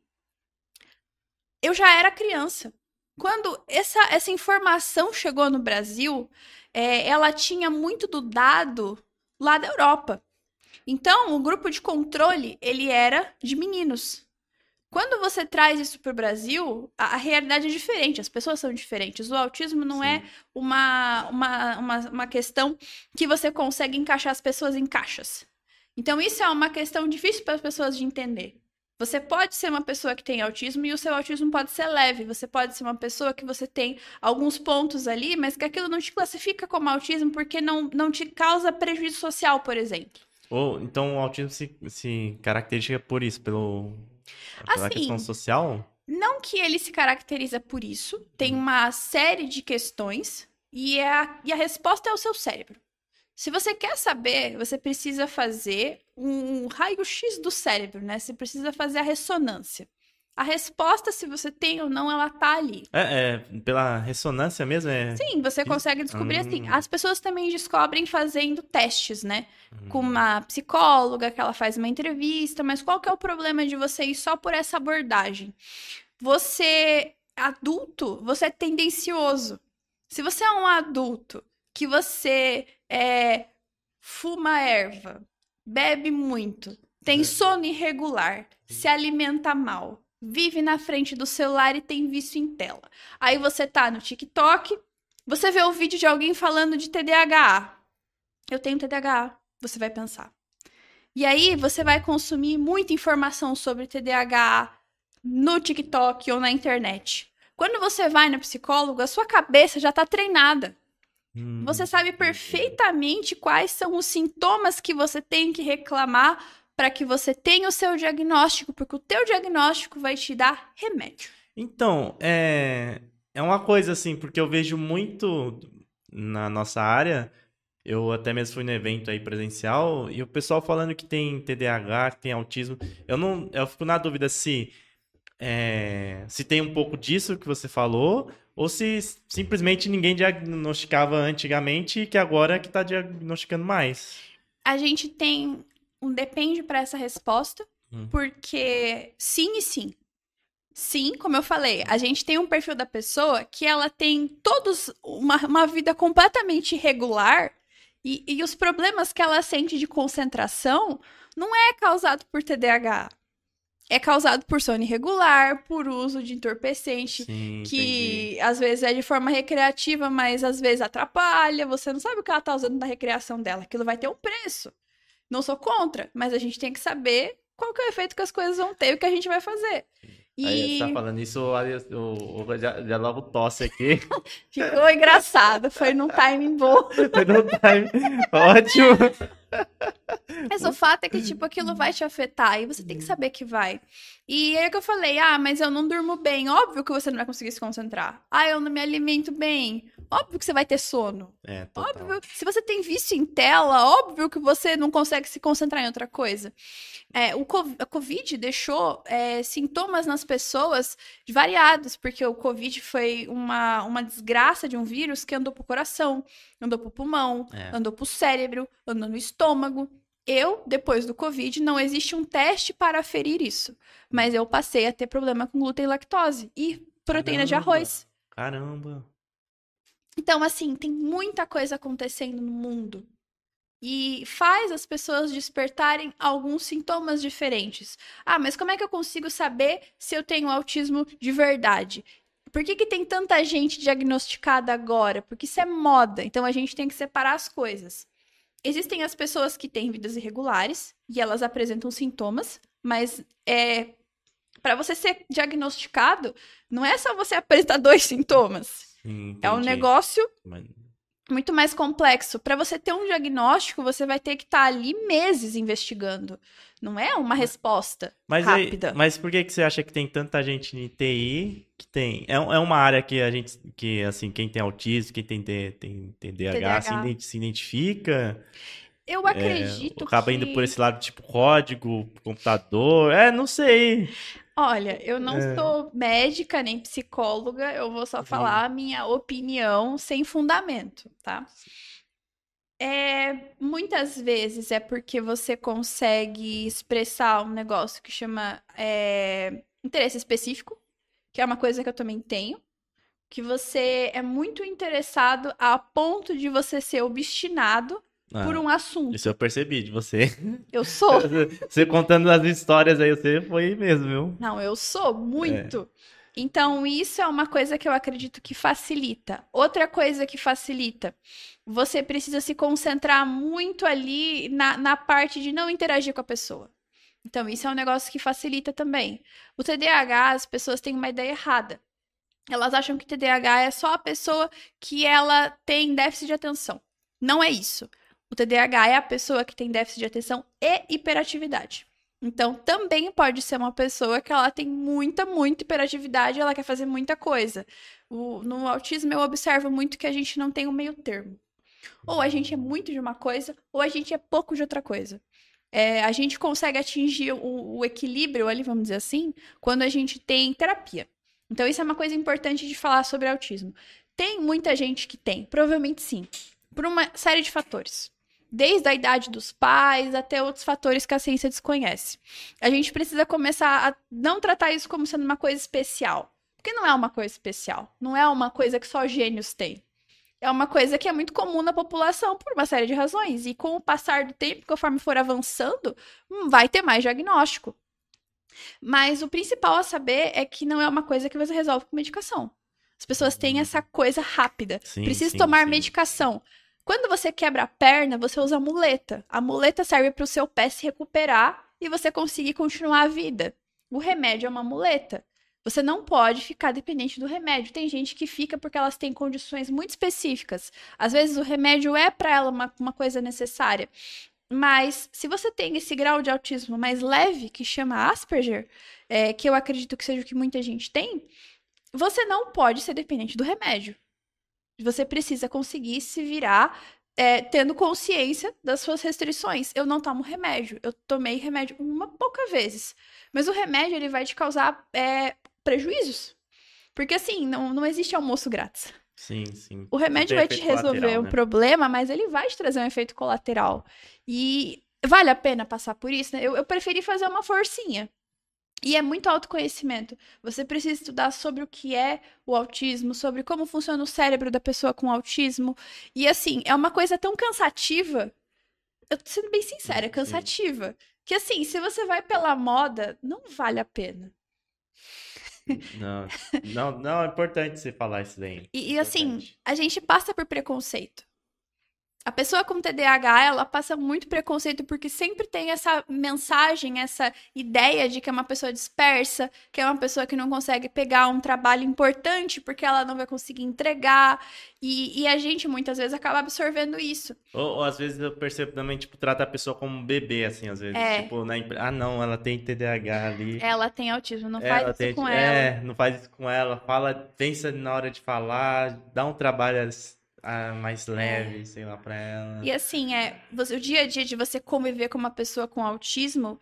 Eu já era criança. Quando essa informação chegou no Brasil, ela tinha muito do dado lá da Europa. Então, o grupo de controle, ele era de meninos. Quando você traz isso para o Brasil, a realidade é diferente, as pessoas são diferentes. O autismo não é uma questão que você consegue encaixar as pessoas em caixas. Então, isso é uma questão difícil para as pessoas de entender. Você pode ser uma pessoa que tem autismo e o seu autismo pode ser leve. Você pode ser uma pessoa que você tem alguns pontos ali, mas que aquilo não te classifica como autismo porque não te causa prejuízo social, por exemplo. Então o autismo se caracteriza por isso, pela questão social? Não que ele se caracteriza por isso. Tem uma série de questões e a resposta é o seu cérebro. Se você quer saber, você precisa fazer um raio-x do cérebro, né? Você precisa fazer a ressonância. A resposta, se você tem ou não, ela tá ali. Pela ressonância mesmo? Sim, você consegue descobrir assim. As pessoas também descobrem fazendo testes, né? Com uma psicóloga, que ela faz uma entrevista, mas qual que é o problema de você ir só por essa abordagem? Você, adulto, você é tendencioso. Se você é um adulto que você fuma erva, bebe muito, tem sono irregular, se alimenta mal, vive na frente do celular e tem vício em tela. Aí você tá no TikTok, você vê o vídeo de alguém falando de TDAH. Eu tenho TDAH, você vai pensar. E aí você vai consumir muita informação sobre TDAH no TikTok ou na internet. Quando você vai no psicólogo, a sua cabeça já tá treinada. Você sabe perfeitamente quais são os sintomas que você tem que reclamar para que você tenha o seu diagnóstico, porque o teu diagnóstico vai te dar remédio. Então, é uma coisa assim, porque eu vejo muito na nossa área, eu até mesmo fui no evento aí presencial, e o pessoal falando que tem TDAH, que tem autismo, eu fico na dúvida se tem um pouco disso que você falou, ou se simplesmente ninguém diagnosticava antigamente e que agora é que está diagnosticando mais. A gente tem um depende para essa resposta, porque sim e sim. Sim, como eu falei, a gente tem um perfil da pessoa que ela tem todos uma vida completamente irregular e os problemas que ela sente de concentração não é causado por TDAH. é causado por sono irregular, por uso de entorpecente, Sim, que entendi. às vezes é de forma recreativa, mas às vezes atrapalha. Você não sabe o que ela tá usando na recreação dela. Aquilo vai ter um preço. Não sou contra, mas a gente tem que saber qual que é o efeito que as coisas vão ter e o que a gente vai fazer. Aí você tá E falando isso, eu já logo tosse aqui. ficou engraçado, foi num timing bom. Foi no time. Ótimo. Mas o fato é que, tipo, aquilo vai te afetar e você tem que saber que vai. E aí que eu falei, mas eu não durmo bem. Óbvio que você não vai conseguir se concentrar. Eu não me alimento bem. Óbvio que você vai ter sono. É, total. Óbvio. Se você tem vício em tela, óbvio que você não consegue se concentrar em outra coisa. A Covid deixou sintomas nas pessoas variados, porque o Covid foi uma desgraça de um vírus que andou pro coração, andou pro pulmão, andou pro cérebro, andou no estômago. Depois do Covid, não existe um teste para aferir isso. Mas eu passei a ter problema com glúten e lactose e proteína de arroz. Caramba. Então, assim, tem muita coisa acontecendo no mundo. E faz as pessoas despertarem alguns sintomas diferentes. Mas como é que eu consigo saber se eu tenho autismo de verdade? Por que tem tanta gente diagnosticada agora? Porque isso é moda. Então, a gente tem que separar as coisas. Existem as pessoas que têm vidas irregulares e elas apresentam sintomas, mas para você ser diagnosticado, não é só você apresentar 2 sintomas. Sim, É um entendi. negócio Mas- muito mais complexo. Para você ter um diagnóstico, você vai ter que estar ali meses investigando. Não é uma resposta rápida. Mas por que você acha que tem tanta gente em TI que tem? É uma área que a gente, que assim, quem tem autismo, quem tem TDAH, TDAH. se identifica, Eu acredito acaba indo por que... esse lado, tipo, código, computador, não sei. Olha, eu não sou médica nem psicóloga, eu vou só falar a minha opinião sem fundamento, tá? Muitas vezes é porque você consegue expressar um negócio que chama interesse específico, que é uma coisa que eu também tenho, que você é muito interessado a ponto de você ser obstinado por um assunto. Isso eu percebi de você. Eu sou. Você contando as histórias aí, você foi mesmo, viu? Não, eu sou muito. Então, isso é uma coisa que eu acredito que facilita. Outra coisa que facilita, você precisa se concentrar muito ali na parte de não interagir com a pessoa. Então, isso é um negócio que facilita também. O TDAH, as pessoas têm uma ideia errada. Elas acham que TDAH é só a pessoa que ela tem déficit de atenção. Não é isso. O TDAH é a pessoa que tem déficit de atenção e hiperatividade. Então, também pode ser uma pessoa que ela tem muita hiperatividade e ela quer fazer muita coisa. No autismo, eu observo muito que a gente não tem um meio termo. Ou a gente é muito de uma coisa, ou a gente é pouco de outra coisa. A gente consegue atingir o equilíbrio ali, vamos dizer assim, quando a gente tem terapia. Então, isso é uma coisa importante de falar sobre autismo. Tem muita gente que tem, provavelmente sim, por uma série de fatores. Desde a idade dos pais até outros fatores que a ciência desconhece. A gente precisa começar a não tratar isso como sendo uma coisa especial. Porque não é uma coisa especial. Não é uma coisa que só gênios têm. É uma coisa que é muito comum na população por uma série de razões. E com o passar do tempo, conforme for avançando, vai ter mais diagnóstico. Mas o principal a saber é que não é uma coisa que você resolve com medicação. As pessoas têm essa coisa rápida. Precisa tomar medicação. Quando você quebra a perna, você usa a muleta. A muleta serve para o seu pé se recuperar e você conseguir continuar a vida. O remédio é uma muleta. Você não pode ficar dependente do remédio. Tem gente que fica porque elas têm condições muito específicas. Às vezes o remédio é para ela uma coisa necessária. Mas se você tem esse grau de autismo mais leve, que chama Asperger, que eu acredito que seja o que muita gente tem, você não pode ser dependente do remédio. Você precisa conseguir se virar tendo consciência das suas restrições. Eu não tomo remédio. Eu tomei remédio poucas vezes. Mas o remédio ele vai te causar prejuízos. Porque assim, não existe almoço grátis. Sim, sim. O remédio vai te resolver o problema, mas ele vai te trazer um efeito colateral. E vale a pena passar por isso, né? Eu preferi fazer uma forcinha. E é muito autoconhecimento. Você precisa estudar sobre o que é o autismo, sobre como funciona o cérebro da pessoa com autismo. E assim, é uma coisa tão cansativa. Eu tô sendo bem sincera, é cansativa. Que assim, se você vai pela moda, não vale a pena. Não, não, não, é importante você falar isso daí. E assim, Importante. a gente passa por preconceito. A pessoa com TDAH, ela passa muito preconceito porque sempre tem essa mensagem, essa ideia de que é uma pessoa dispersa, que é uma pessoa que não consegue pegar um trabalho importante porque ela não vai conseguir entregar. E a gente muitas vezes acaba absorvendo isso. Ou às vezes eu percebo também, tipo, trata a pessoa como um bebê, assim, às vezes. É, Tipo, ah, não, ela tem TDAH ali. ela tem autismo, não faz Ela isso tem, com ela. não faz isso com ela. Fala, pensa na hora de falar, dá um trabalho mais leve, sei lá, pra ela. E assim, o dia a dia de você conviver com uma pessoa com autismo,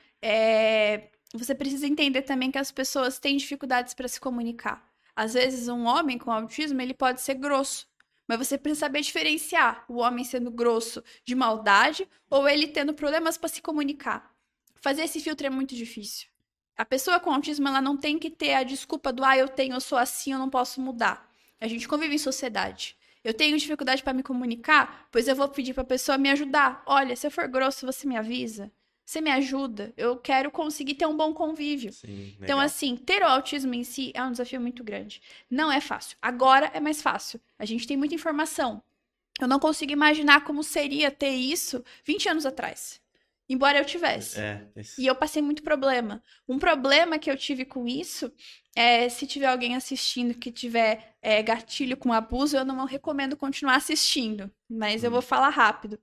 você precisa entender também que as pessoas têm dificuldades para se comunicar. Às vezes, um homem com autismo, ele pode ser grosso, mas você precisa saber diferenciar o homem sendo grosso de maldade ou ele tendo problemas para se comunicar. Fazer esse filtro é muito difícil. A pessoa com autismo, ela não tem que ter a desculpa do eu sou assim, eu não posso mudar. A gente convive em sociedade. Eu tenho dificuldade para me comunicar, pois eu vou pedir para a pessoa me ajudar. Olha, se eu for grosso, você me avisa. Você me ajuda. Eu quero conseguir ter um bom convívio. Sim, Então, legal. assim, ter o autismo em si é um desafio muito grande. Não é fácil. Agora é mais fácil. A gente tem muita informação. Eu não consigo imaginar como seria ter isso 20 anos atrás. Embora eu tivesse. E eu passei muito problema. Um problema que eu tive com isso é se tiver alguém assistindo que tiver gatilho com abuso, eu não recomendo continuar assistindo. Mas eu vou falar rápido.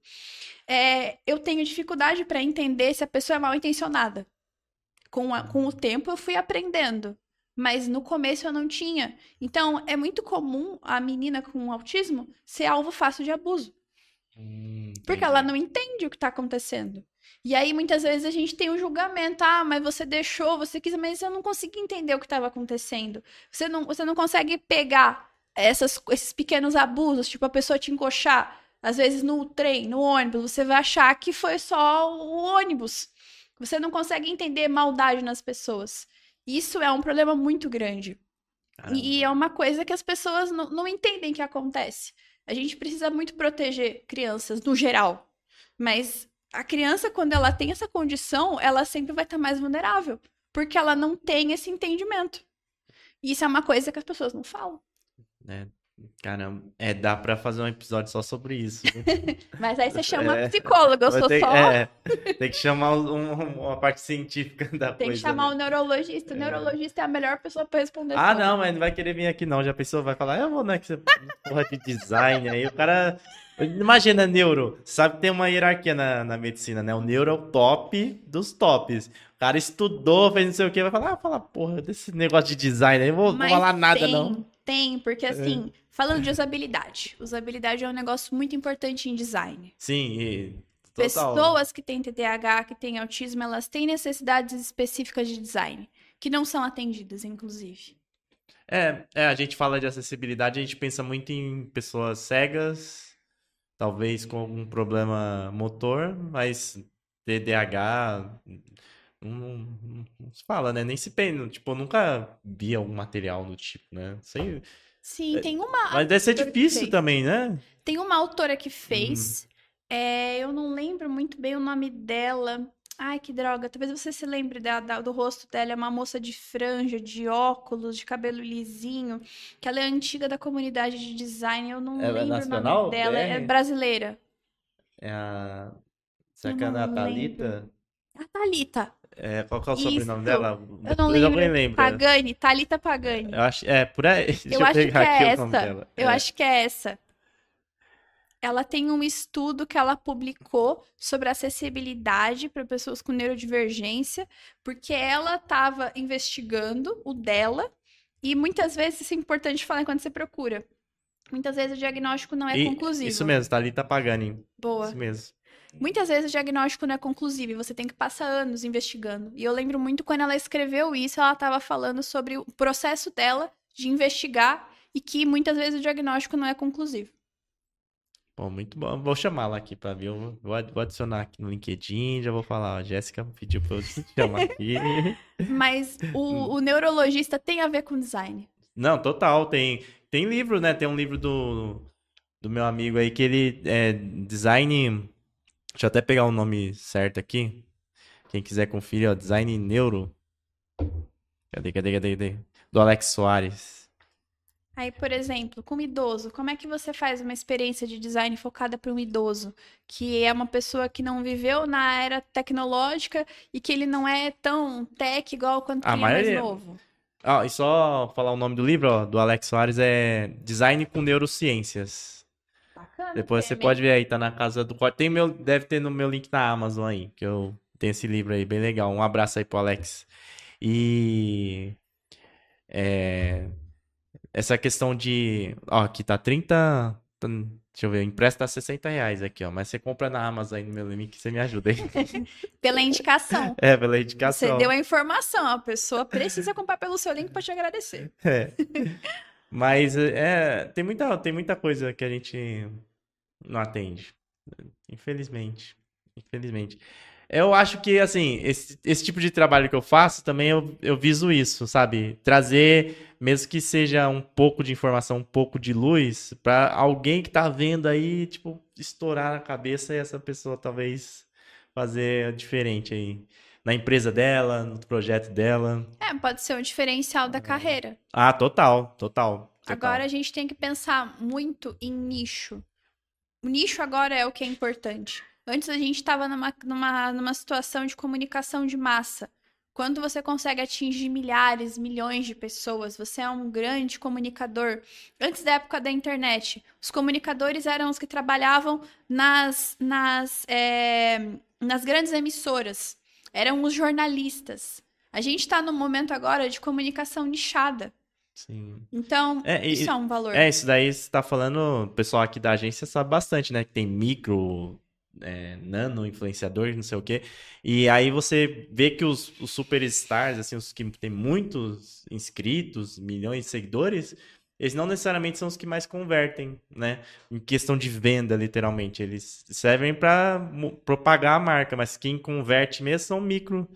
Eu tenho dificuldade para entender se a pessoa é mal intencionada. Com o tempo eu fui aprendendo. Mas no começo eu não tinha. Então é muito comum a menina com autismo ser alvo fácil de abuso. Porque ela não entende o que está acontecendo. E aí, muitas vezes, a gente tem um julgamento. Ah, mas você deixou, você quis, mas eu não consegui entender o que estava acontecendo. Você não consegue pegar esses pequenos abusos, tipo a pessoa te encoxar, às vezes no trem, no ônibus, você vai achar que foi só o ônibus. Você não consegue entender maldade nas pessoas. Isso é um problema muito grande. E é uma coisa que as pessoas não entendem que acontece. A gente precisa muito proteger crianças, no geral. Mas a criança, quando ela tem essa condição, ela sempre vai estar mais vulnerável. Porque ela não tem esse entendimento. E isso é uma coisa que as pessoas não falam. Caramba, dá pra fazer um episódio só sobre isso. Mas aí você chama uma psicóloga, eu sou tem, só... tem que chamar uma parte científica da coisa. Tem que chamar né? o neurologista. O neurologista é a melhor pessoa pra responder Ah, sobre. não, mas não vai querer vir aqui não. Já pensou, vai falar, eu vou, né, que você porra de design aí. O cara... Imagina, neuro. Sabe que tem uma hierarquia na medicina, né? O neuro é o top dos tops. O cara estudou, fez não sei o quê, vai falar, porra, desse negócio de design aí, vou falar nada, não. Tem, porque assim, falando de usabilidade. Usabilidade é um negócio muito importante em design. Sim, total. Pessoas que têm TDAH, que têm autismo, elas têm necessidades específicas de design, que não são atendidas, inclusive. A gente fala de acessibilidade, a gente pensa muito em pessoas cegas, talvez com algum problema motor, mas TDAH não se fala, né? Nem se pensa. Tipo, eu nunca vi algum material do tipo, né? Sei. Sim, tem uma. Mas deve ser difícil também, né? Tem uma autora que fez. Eu não lembro muito bem o nome dela. Ai, que droga. Talvez você se lembre do rosto dela. É uma moça de franja, de óculos, de cabelo lisinho. Que ela é antiga da comunidade de design. Eu não lembro nacional? o nome dela. É brasileira. É a... Será que é a Thalita? A Thalita. Qual que é o sobrenome dela? Eu não lembro. Pagani, Thalita Pagani. Eu acho, por aí. Eu acho que é essa. Eu acho que é essa. Ela tem um estudo que ela publicou sobre acessibilidade para pessoas com neurodivergência, porque ela estava investigando o dela, e muitas vezes isso é importante falar quando você procura. Muitas vezes o diagnóstico não é conclusivo. Isso mesmo, Thalita Pagani. Boa. Isso mesmo. Muitas vezes o diagnóstico não é conclusivo e você tem que passar anos investigando. E eu lembro muito quando ela escreveu isso, ela estava falando sobre o processo dela de investigar e que muitas vezes o diagnóstico não é conclusivo. Bom, muito bom. Vou chamá-la aqui para ver. Vou adicionar aqui no LinkedIn, já vou falar. A Jéssica pediu para eu te chamar aqui. Mas o neurologista tem a ver com design. Não, total. Tem livro, né? Tem um livro do meu amigo aí que ele é design... Deixa eu até pegar o nome certo aqui. Quem quiser conferir, ó, Design Neuro. Cadê? Do Alex Soares. Aí, por exemplo, com um idoso, como é que você faz uma experiência de design focada para um idoso, que é uma pessoa que não viveu na era tecnológica e que ele não é tão tech igual quando A ele é mais maioria. novo? E só falar o nome do livro, ó, do Alex Soares, é Design com Neurociências. Bacana o Depois você tema, hein? pode ver aí, tá na casa do Corte. Deve ter no meu link na Amazon aí, que eu tenho esse livro aí, bem legal. Um abraço aí pro Alex. E essa questão de. Ó, aqui tá 30. Deixa eu ver, o impresso tá R$ 60 aqui, ó. Mas você compra na Amazon aí no meu link, você me ajuda aí. Pela indicação. Pela Você indicação. deu a informação, a pessoa precisa comprar pelo seu link para te agradecer. Mas tem muita coisa que a gente não atende. Infelizmente. Infelizmente. Eu acho que, assim, esse tipo de trabalho que eu faço, também eu viso isso, sabe? Trazer, mesmo que seja um pouco de informação, um pouco de luz, pra alguém que tá vendo aí, tipo, estourar na cabeça e essa pessoa talvez fazer diferente aí. Na empresa dela, no projeto dela. Pode ser um diferencial da carreira. Total. Agora a gente tem que pensar muito em nicho. O nicho agora é o que é importante. Antes a gente estava numa situação de comunicação de massa. Quando você consegue atingir milhares, milhões de pessoas, você é um grande comunicador. Antes da época da internet, os comunicadores eram os que trabalhavam nas grandes emissoras. Eram os jornalistas. A gente está no momento agora de comunicação nichada. Sim. Então, isso é um valor. Isso daí você tá falando, o pessoal aqui da agência sabe bastante, né? Que tem micro, nano, influenciadores, não sei o quê. E aí você vê que os superstars, assim, os que têm muitos inscritos, milhões de seguidores, eles não necessariamente são os que mais convertem, né? Em questão de venda, literalmente. Eles servem para propagar a marca, mas quem converte mesmo são micro.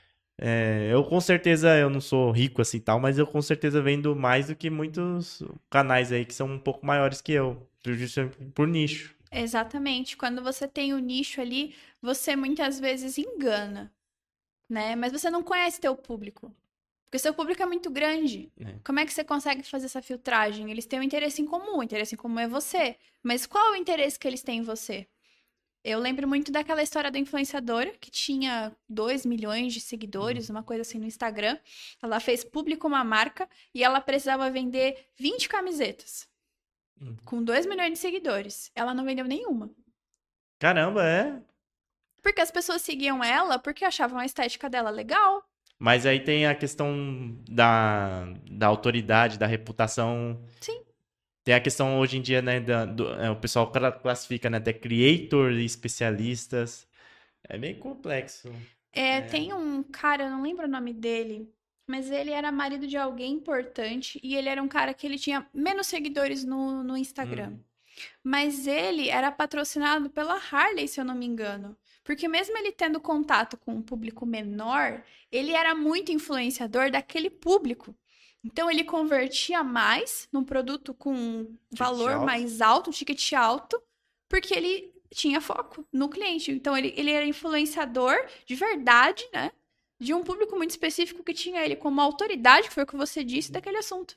Eu com certeza, eu não sou rico assim tal, mas eu com certeza vendo mais do que muitos canais aí que são um pouco maiores que eu, por nicho. Exatamente. Quando você tem o nicho ali, você muitas vezes engana, né? Mas você não conhece teu público. Porque seu público é muito grande. Como é que você consegue fazer essa filtragem? Eles têm um interesse em comum. O interesse em comum é você. Mas qual é o interesse que eles têm em você? Eu lembro muito daquela história da influenciadora que tinha 2 milhões de seguidores, uma coisa assim no Instagram. Ela fez público uma marca e ela precisava vender 20 camisetas. Com 2 milhões de seguidores. Ela não vendeu nenhuma. Caramba, é? Porque as pessoas seguiam ela porque achavam a estética dela legal. Mas aí tem a questão da autoridade, da reputação. Sim. Tem a questão hoje em dia, né, o pessoal classifica, né, de creator e especialistas. É bem complexo. Tem um cara, eu não lembro o nome dele, mas ele era marido de alguém importante e ele era um cara que ele tinha menos seguidores no Instagram. Mas ele era patrocinado pela Harley, se eu não me engano. Porque mesmo ele tendo contato com um público menor, ele era muito influenciador daquele público. Então ele convertia mais num produto com um valor mais alto, um ticket alto, porque ele tinha foco no cliente. Então ele era influenciador de verdade, né? De um público muito específico que tinha ele como autoridade, que foi o que você disse, daquele assunto.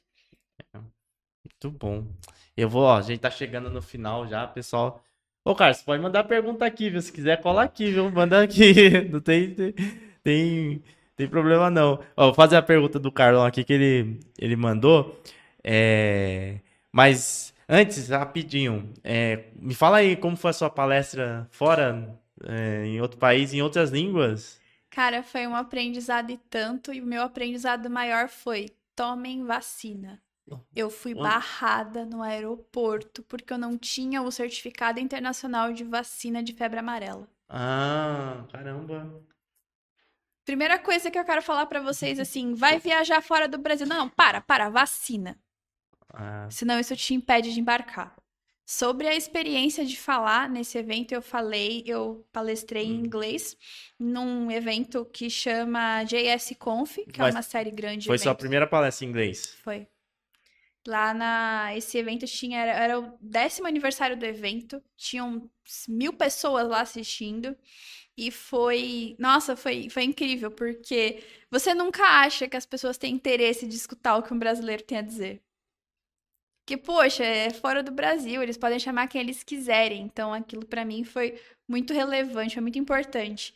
Muito bom. A gente tá chegando no final já, pessoal. Ô, Carlos, pode mandar pergunta aqui, viu? Se quiser, cola aqui, viu? Manda aqui. Não tem problema, não. Ó, vou fazer a pergunta do Carlão aqui que ele mandou. Mas antes, rapidinho, me fala aí como foi a sua palestra fora, em outro país, em outras línguas. Cara, foi um aprendizado e tanto, e o meu aprendizado maior foi: tomem vacina. Eu fui barrada no aeroporto porque eu não tinha o certificado internacional de vacina de febre amarela. Ah, caramba. Primeira coisa que eu quero falar pra vocês, assim, vai viajar fora do Brasil. Não, vacina. Senão isso te impede de embarcar. Sobre a experiência de falar nesse evento, eu palestrei em inglês num evento que chama JS Conf, que é uma série grande de Foi eventos. sua primeira palestra em inglês? Foi. Esse evento era o 10º aniversário do evento, tinham 1.000 pessoas lá assistindo, E nossa, foi incrível, porque você nunca acha que as pessoas têm interesse de escutar o que um brasileiro tem a dizer. Que, poxa, é fora do Brasil, eles podem chamar quem eles quiserem. Então, aquilo pra mim foi muito relevante, foi muito importante.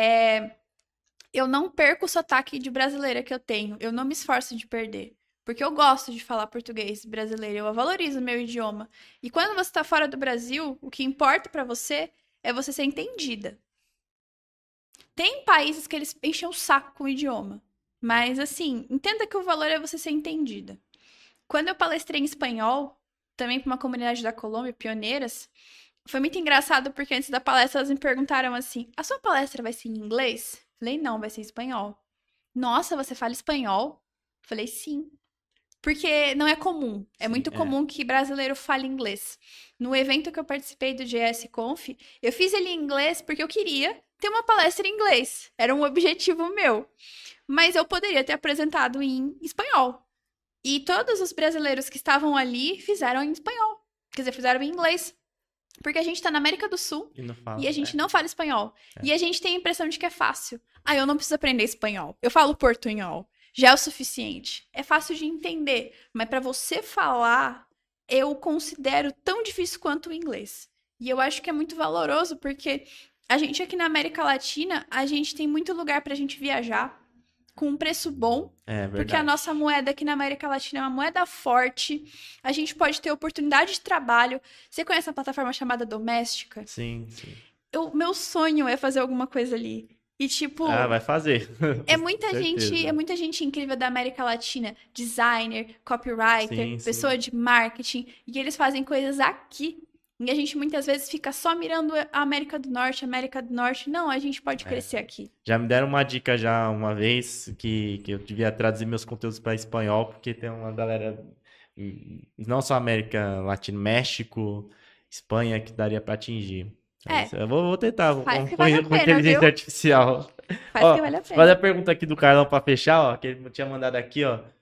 Eu não perco o sotaque de brasileira que eu tenho, eu não me esforço de perder. Porque eu gosto de falar português brasileiro, eu valorizo o meu idioma. E quando você tá fora do Brasil, o que importa pra você é você ser entendida. Tem países que eles enchem o saco com o idioma. Mas, assim, entenda que o valor é você ser entendida. Quando eu palestrei em espanhol, também para uma comunidade da Colômbia, pioneiras, foi muito engraçado porque antes da palestra elas me perguntaram assim: a sua palestra vai ser em inglês? Falei, não, vai ser em espanhol. Nossa, você fala espanhol? Falei, sim. Porque não é comum. É muito comum que brasileiro fale inglês. No evento que eu participei do JS Conf, eu fiz ele em inglês porque eu queria ter uma palestra em inglês. Era um objetivo meu. Mas eu poderia ter apresentado em espanhol. E todos os brasileiros que estavam ali fizeram em espanhol. Quer dizer, fizeram em inglês. Porque a gente tá na América do Sul e a gente não fala espanhol. E a gente tem a impressão de que é fácil. Ah, eu não preciso aprender espanhol. Eu falo portunhol. Já é o suficiente. É fácil de entender. Mas para você falar, eu considero tão difícil quanto o inglês. E eu acho que é muito valoroso porque a gente aqui na América Latina, a gente tem muito lugar pra gente viajar com um preço bom, porque a nossa moeda aqui na América Latina é uma moeda forte, a gente pode ter oportunidade de trabalho. Você conhece a plataforma chamada Doméstica? Sim, sim. Meu sonho é fazer alguma coisa ali. E tipo... vai fazer. É muita gente incrível da América Latina, designer, copywriter, pessoa de marketing, e eles fazem coisas aqui. E a gente muitas vezes fica só mirando a América do Norte. Não, a gente pode crescer aqui. Já me deram uma dica já uma vez que eu devia traduzir meus conteúdos para espanhol, porque tem uma galera, não só América Latina, México, Espanha, que daria para atingir. Eu vou tentar com inteligência artificial. Faz que vale a pena. Fazer a pergunta aqui do Carlão para fechar, que ele tinha mandado aqui,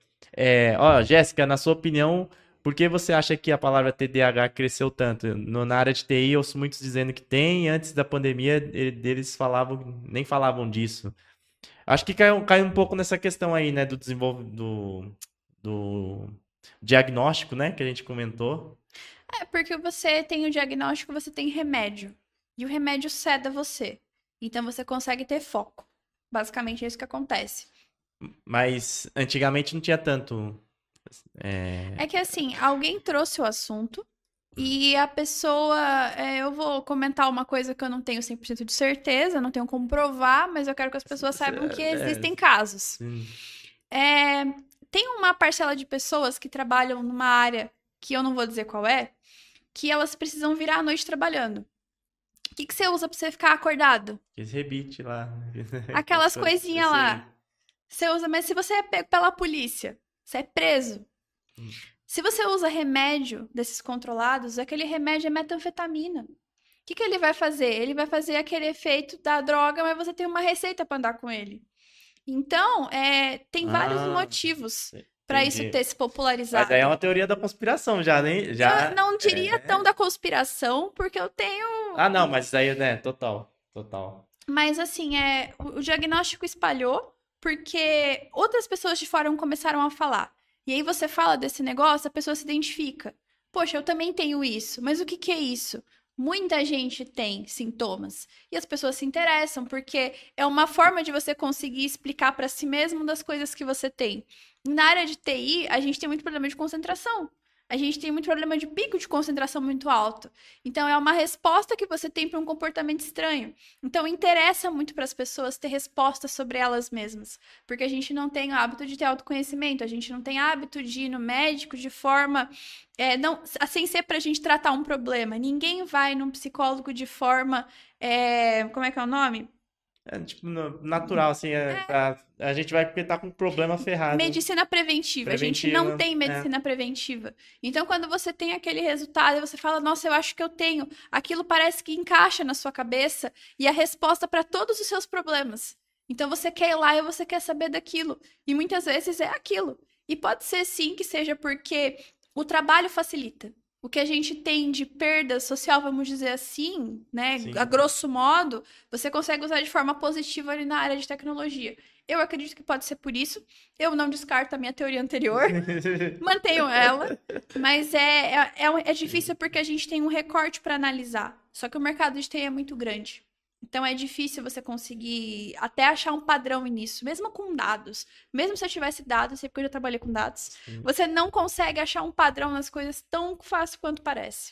Jéssica, na sua opinião, por que você acha que a palavra TDAH cresceu tanto? Na área de TI, eu ouço muitos dizendo que tem, antes da pandemia, eles nem falavam disso. Acho que cai um pouco nessa questão aí, né, do desenvolvimento do diagnóstico, né, que a gente comentou. Porque você tem o diagnóstico, você tem remédio. E o remédio ceda você. Então você consegue ter foco. Basicamente é isso que acontece. Mas antigamente não tinha tanto... É que assim, alguém trouxe o assunto e a pessoa... eu vou comentar uma coisa que eu não tenho 100% de certeza, não tenho como provar, mas eu quero que as pessoas saibam que existem casos. Tem uma parcela de pessoas que trabalham numa área que eu não vou dizer qual é, que elas precisam virar à noite trabalhando. O que você usa pra você ficar acordado? Aqueles rebite lá. Aquelas coisinhas lá. Você usa, mas se você é pego pela polícia, você é preso. Se você usa remédio desses controlados, aquele remédio é metanfetamina. O que ele vai fazer? Ele vai fazer aquele efeito da droga, mas você tem uma receita pra andar com ele. Então, tem vários motivos pra isso ter se popularizado. Mas aí é uma teoria da conspiração já, né? Eu não diria tão da conspiração, porque eu tenho... não, mas isso aí, né? Total. Mas assim, o diagnóstico espalhou porque outras pessoas de fora começaram a falar. E aí você fala desse negócio, a pessoa se identifica. Poxa, eu também tenho isso. Mas o que é isso? Muita gente tem sintomas e as pessoas se interessam porque é uma forma de você conseguir explicar para si mesmo das coisas que você tem. Na área de TI, a gente tem muito problema de concentração. A gente tem muito problema de pico de concentração muito alto. Então, é uma resposta que você tem para um comportamento estranho. Então, interessa muito para as pessoas ter respostas sobre elas mesmas. Porque a gente não tem o hábito de ter autoconhecimento. A gente não tem hábito de ir no médico de forma... sem ser para a gente tratar um problema. Ninguém vai num psicólogo de forma... como é que é o nome? Tipo, natural, assim, a gente vai porque tá com um problema ferrado. Medicina preventiva. A gente não tem medicina preventiva. Então, quando você tem aquele resultado, você fala, nossa, eu acho que eu tenho. Aquilo parece que encaixa na sua cabeça e a resposta para todos os seus problemas. Então, você quer ir lá e você quer saber daquilo. E muitas vezes é aquilo. E pode ser, sim, que seja porque o trabalho facilita. o que a gente tem de perda social, vamos dizer assim, né? Sim. A grosso modo, você consegue usar de forma positiva ali na área de tecnologia. Eu acredito que pode ser por isso. Eu não descarto a minha teoria anterior. Mantenho ela. Mas é difícil porque a gente tem um recorte para analisar. Só que o mercado de TI é muito grande. Então é difícil você conseguir até achar um padrão nisso, mesmo com dados. Mesmo se eu tivesse dados, sei porque eu já trabalhei com dados, Sim. você não consegue achar um padrão nas coisas tão fácil quanto parece.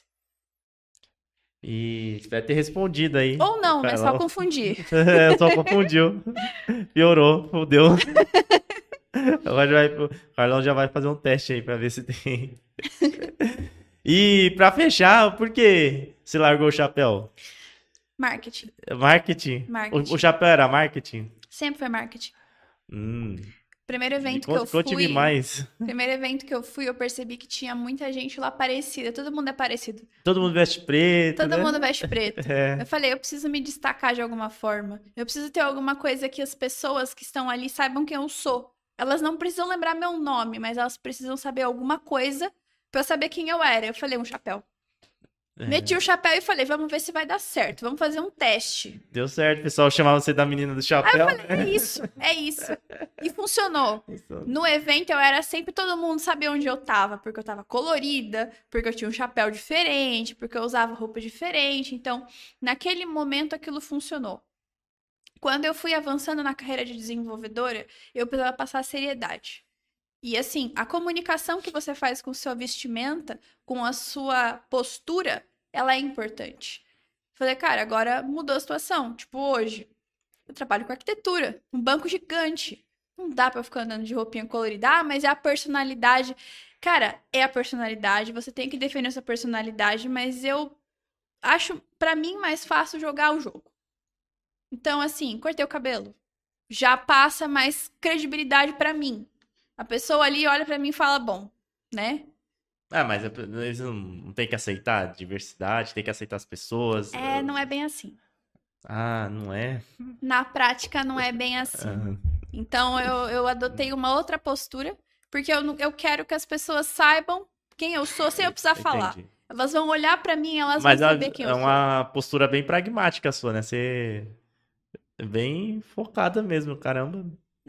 E espero ter respondido aí. Ou não, né? Só Carol. confundir. Só confundiu. Piorou, fodeu. O Carlão já vai fazer um teste aí pra ver se tem. E pra fechar, por que você largou o chapéu? Marketing. Marketing? Marketing. O chapéu era marketing? Sempre foi marketing. Hum. Primeiro evento que eu fui. Conte-me mais. Primeiro evento que eu fui, eu percebi que tinha muita gente lá parecida. Todo mundo é parecido. Todo mundo veste preto, Todo né? mundo veste preto. É. Eu falei, eu preciso me destacar de alguma forma. Eu preciso ter alguma coisa que as pessoas que estão ali saibam quem eu sou. Elas não precisam lembrar meu nome, mas elas precisam saber alguma coisa pra eu saber quem eu era. Eu falei, um chapéu. Meti o chapéu e falei, vamos ver se vai dar certo. Vamos fazer um teste. Deu certo, o pessoal chamava você da menina do Aí chapéu. eu falei, é isso, é isso. E funcionou. No evento eu era sempre, todo mundo sabia onde eu tava, porque eu tava colorida, porque eu tinha um chapéu diferente, porque eu usava roupa diferente. Então, naquele momento aquilo funcionou. Quando eu fui avançando na carreira de desenvolvedora, eu precisava passar a seriedade. E assim, a comunicação que você faz com sua vestimenta, com a sua postura, ela é importante. Falei, cara, agora mudou a situação. Tipo, hoje, eu trabalho com arquitetura, um banco gigante. Não dá pra eu ficar andando de roupinha colorida. Ah, mas é a personalidade. Cara, é a personalidade, você tem que defender essa personalidade, mas eu acho, pra mim, mais fácil jogar o jogo. Então, assim, cortei o cabelo. Já passa mais credibilidade pra mim. A pessoa ali olha pra mim e fala, bom, né? Ah, mas eles não tem que aceitar a diversidade, tem que aceitar as pessoas. Não é bem assim. Ah, não é? Na prática, não é bem assim. Então, eu adotei uma outra postura, porque eu quero que as pessoas saibam quem eu sou sem eu precisar falar. Entendi. Elas vão olhar pra mim e elas Mas vão saber quem eu é sou. uma postura bem pragmática sua, né? Você é bem focada mesmo, caramba.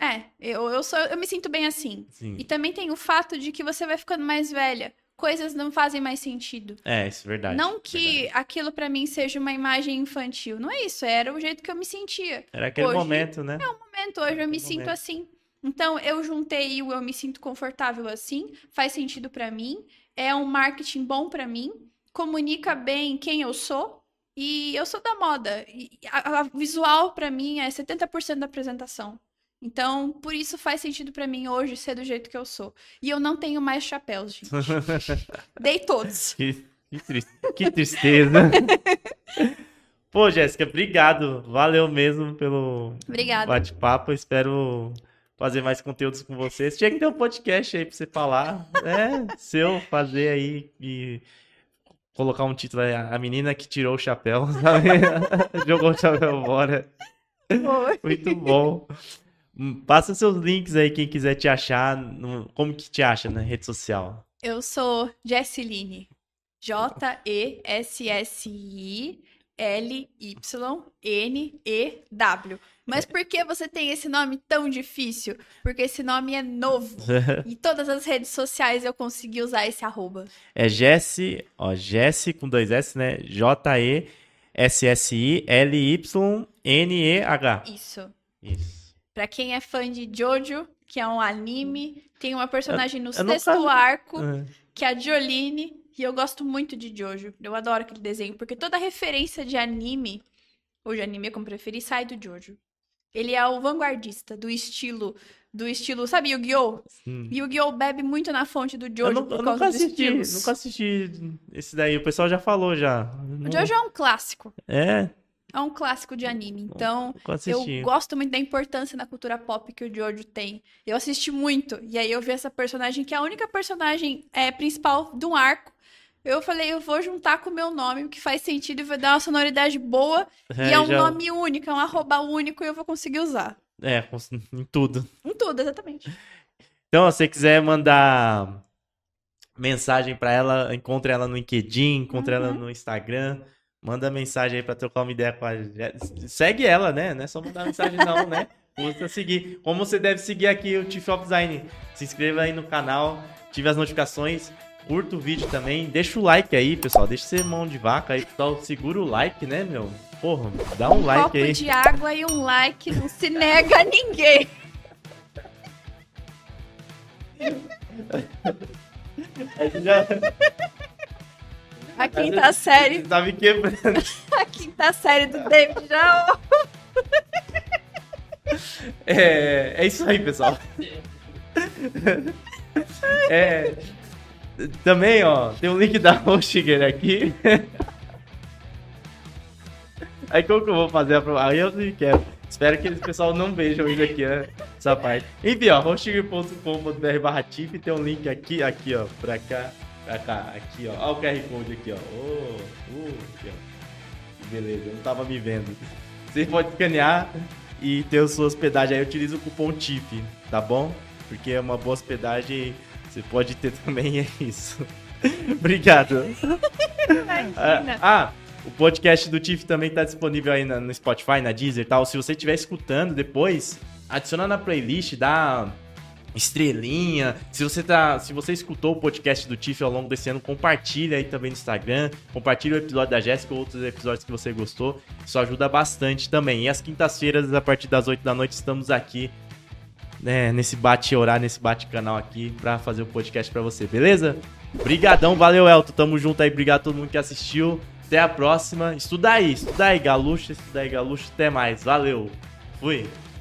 Eu me sinto bem assim. Sim. E também tem o fato de que você vai ficando mais velha. Coisas não fazem mais sentido. É, isso é verdade. Não que aquilo pra mim seja uma imagem infantil. Não é isso, era o jeito que eu me sentia. Era aquele Hoje, momento, né? Hoje eu me sinto assim. Então, eu juntei o eu me sinto confortável assim, faz sentido pra mim, é um marketing bom pra mim, comunica bem quem eu sou, e eu sou da moda. E a visual pra mim é 70% da apresentação. Então, por isso faz sentido pra mim hoje ser do jeito que eu sou. E eu não tenho mais chapéus, gente. Dei todos. Que tristeza. Pô, Jéssica, obrigado. Valeu mesmo pelo Obrigada. bate-papo. Espero fazer mais conteúdos com vocês. Tinha que ter um podcast aí pra você falar. Seu, fazer aí e colocar um título aí. A menina que tirou o chapéu, sabe? Jogou o chapéu fora. Muito bom. Passa seus links aí, quem quiser te achar. Como que te acha na rede social? Eu sou Jessiline. JESSILYNEW. Mas por que você tem esse nome tão difícil? Porque esse nome é novo. E todas as redes sociais eu consegui usar esse arroba. É Jessi, ó, Jessi com 2 S, né? JESSILYNEH. Isso. Isso. Pra quem é fã de Jojo, que é um anime, tem uma personagem no eu sexto nunca- arco, que é a Jolene, e eu gosto muito de Jojo. Eu adoro aquele desenho, porque toda referência de anime, ou de anime como preferir, sai do Jojo. Ele é o vanguardista do estilo, sabe, Yu-Gi-Oh? Yu-Gi-Oh bebe muito na fonte do Jojo Eu por nunca causa dos assisti, estilos. nunca assisti esse daí. O pessoal já falou já. O Jojo é um clássico. É, É um clássico de anime. Então, nunca assisti. eu gosto muito da importância na cultura pop que o Jojo tem. Eu assisti muito. E aí eu vi essa personagem, que é a única personagem principal de um arco. Eu falei, eu vou juntar com o meu nome, que faz sentido e vai dar uma sonoridade boa. E é um nome único, é um arroba único e eu vou conseguir usar. Em tudo. Em tudo, exatamente. Então, se você quiser mandar mensagem pra ela, encontre ela no LinkedIn, encontre ela no Instagram. Manda mensagem aí pra trocar uma ideia com a Jéssica. Segue ela, né? Não é só mandar mensagem não, né? Custa seguir. Como você deve seguir aqui o Chief of Design. Se inscreva aí no canal, ative as notificações, curta o vídeo também. Deixa o like aí, pessoal. Deixa ser mão de vaca aí, pessoal. Segura o like, né, meu? Porra, dá um like aí. Um copo de água e um like não se nega a ninguém. A quinta série. Tá me quebrando. A quinta série do David já. É isso aí, pessoal. Também, ó, tem um link da Hostinger aqui. Aí como que eu vou fazer aí eu não quero. Espero que o pessoal não vejam isso aqui, né? Essa parte. Enfim, ó, hostinger.com.br/TIFF, tem um link aqui, ó, pra cá, aqui, ó. Ó o QR Code aqui, ó. Aqui, ó. Beleza, eu não tava me vendo. Você pode escanear e ter a sua hospedagem. Aí utiliza o cupom TIFF, tá bom? Porque é uma boa hospedagem, você pode ter também, é isso. Obrigado. O podcast do TIFF também tá disponível aí no Spotify, na Deezer e tal. Se você estiver escutando depois, adiciona na playlist, dá estrelinha. Se você escutou o podcast do TIFF ao longo desse ano, compartilha aí também no Instagram. Compartilha o episódio da Jéssica ou outros episódios que você gostou. Isso ajuda bastante também. E às quintas-feiras, a partir das 8 da noite, estamos aqui, né, nesse bate-horário, nesse bate-canal aqui, pra fazer o podcast pra você, beleza? Obrigadão, valeu, Elton. Tamo junto aí. Obrigado a todo mundo que assistiu. Até a próxima. Estuda aí, Galuxa. Até mais. Valeu. Fui.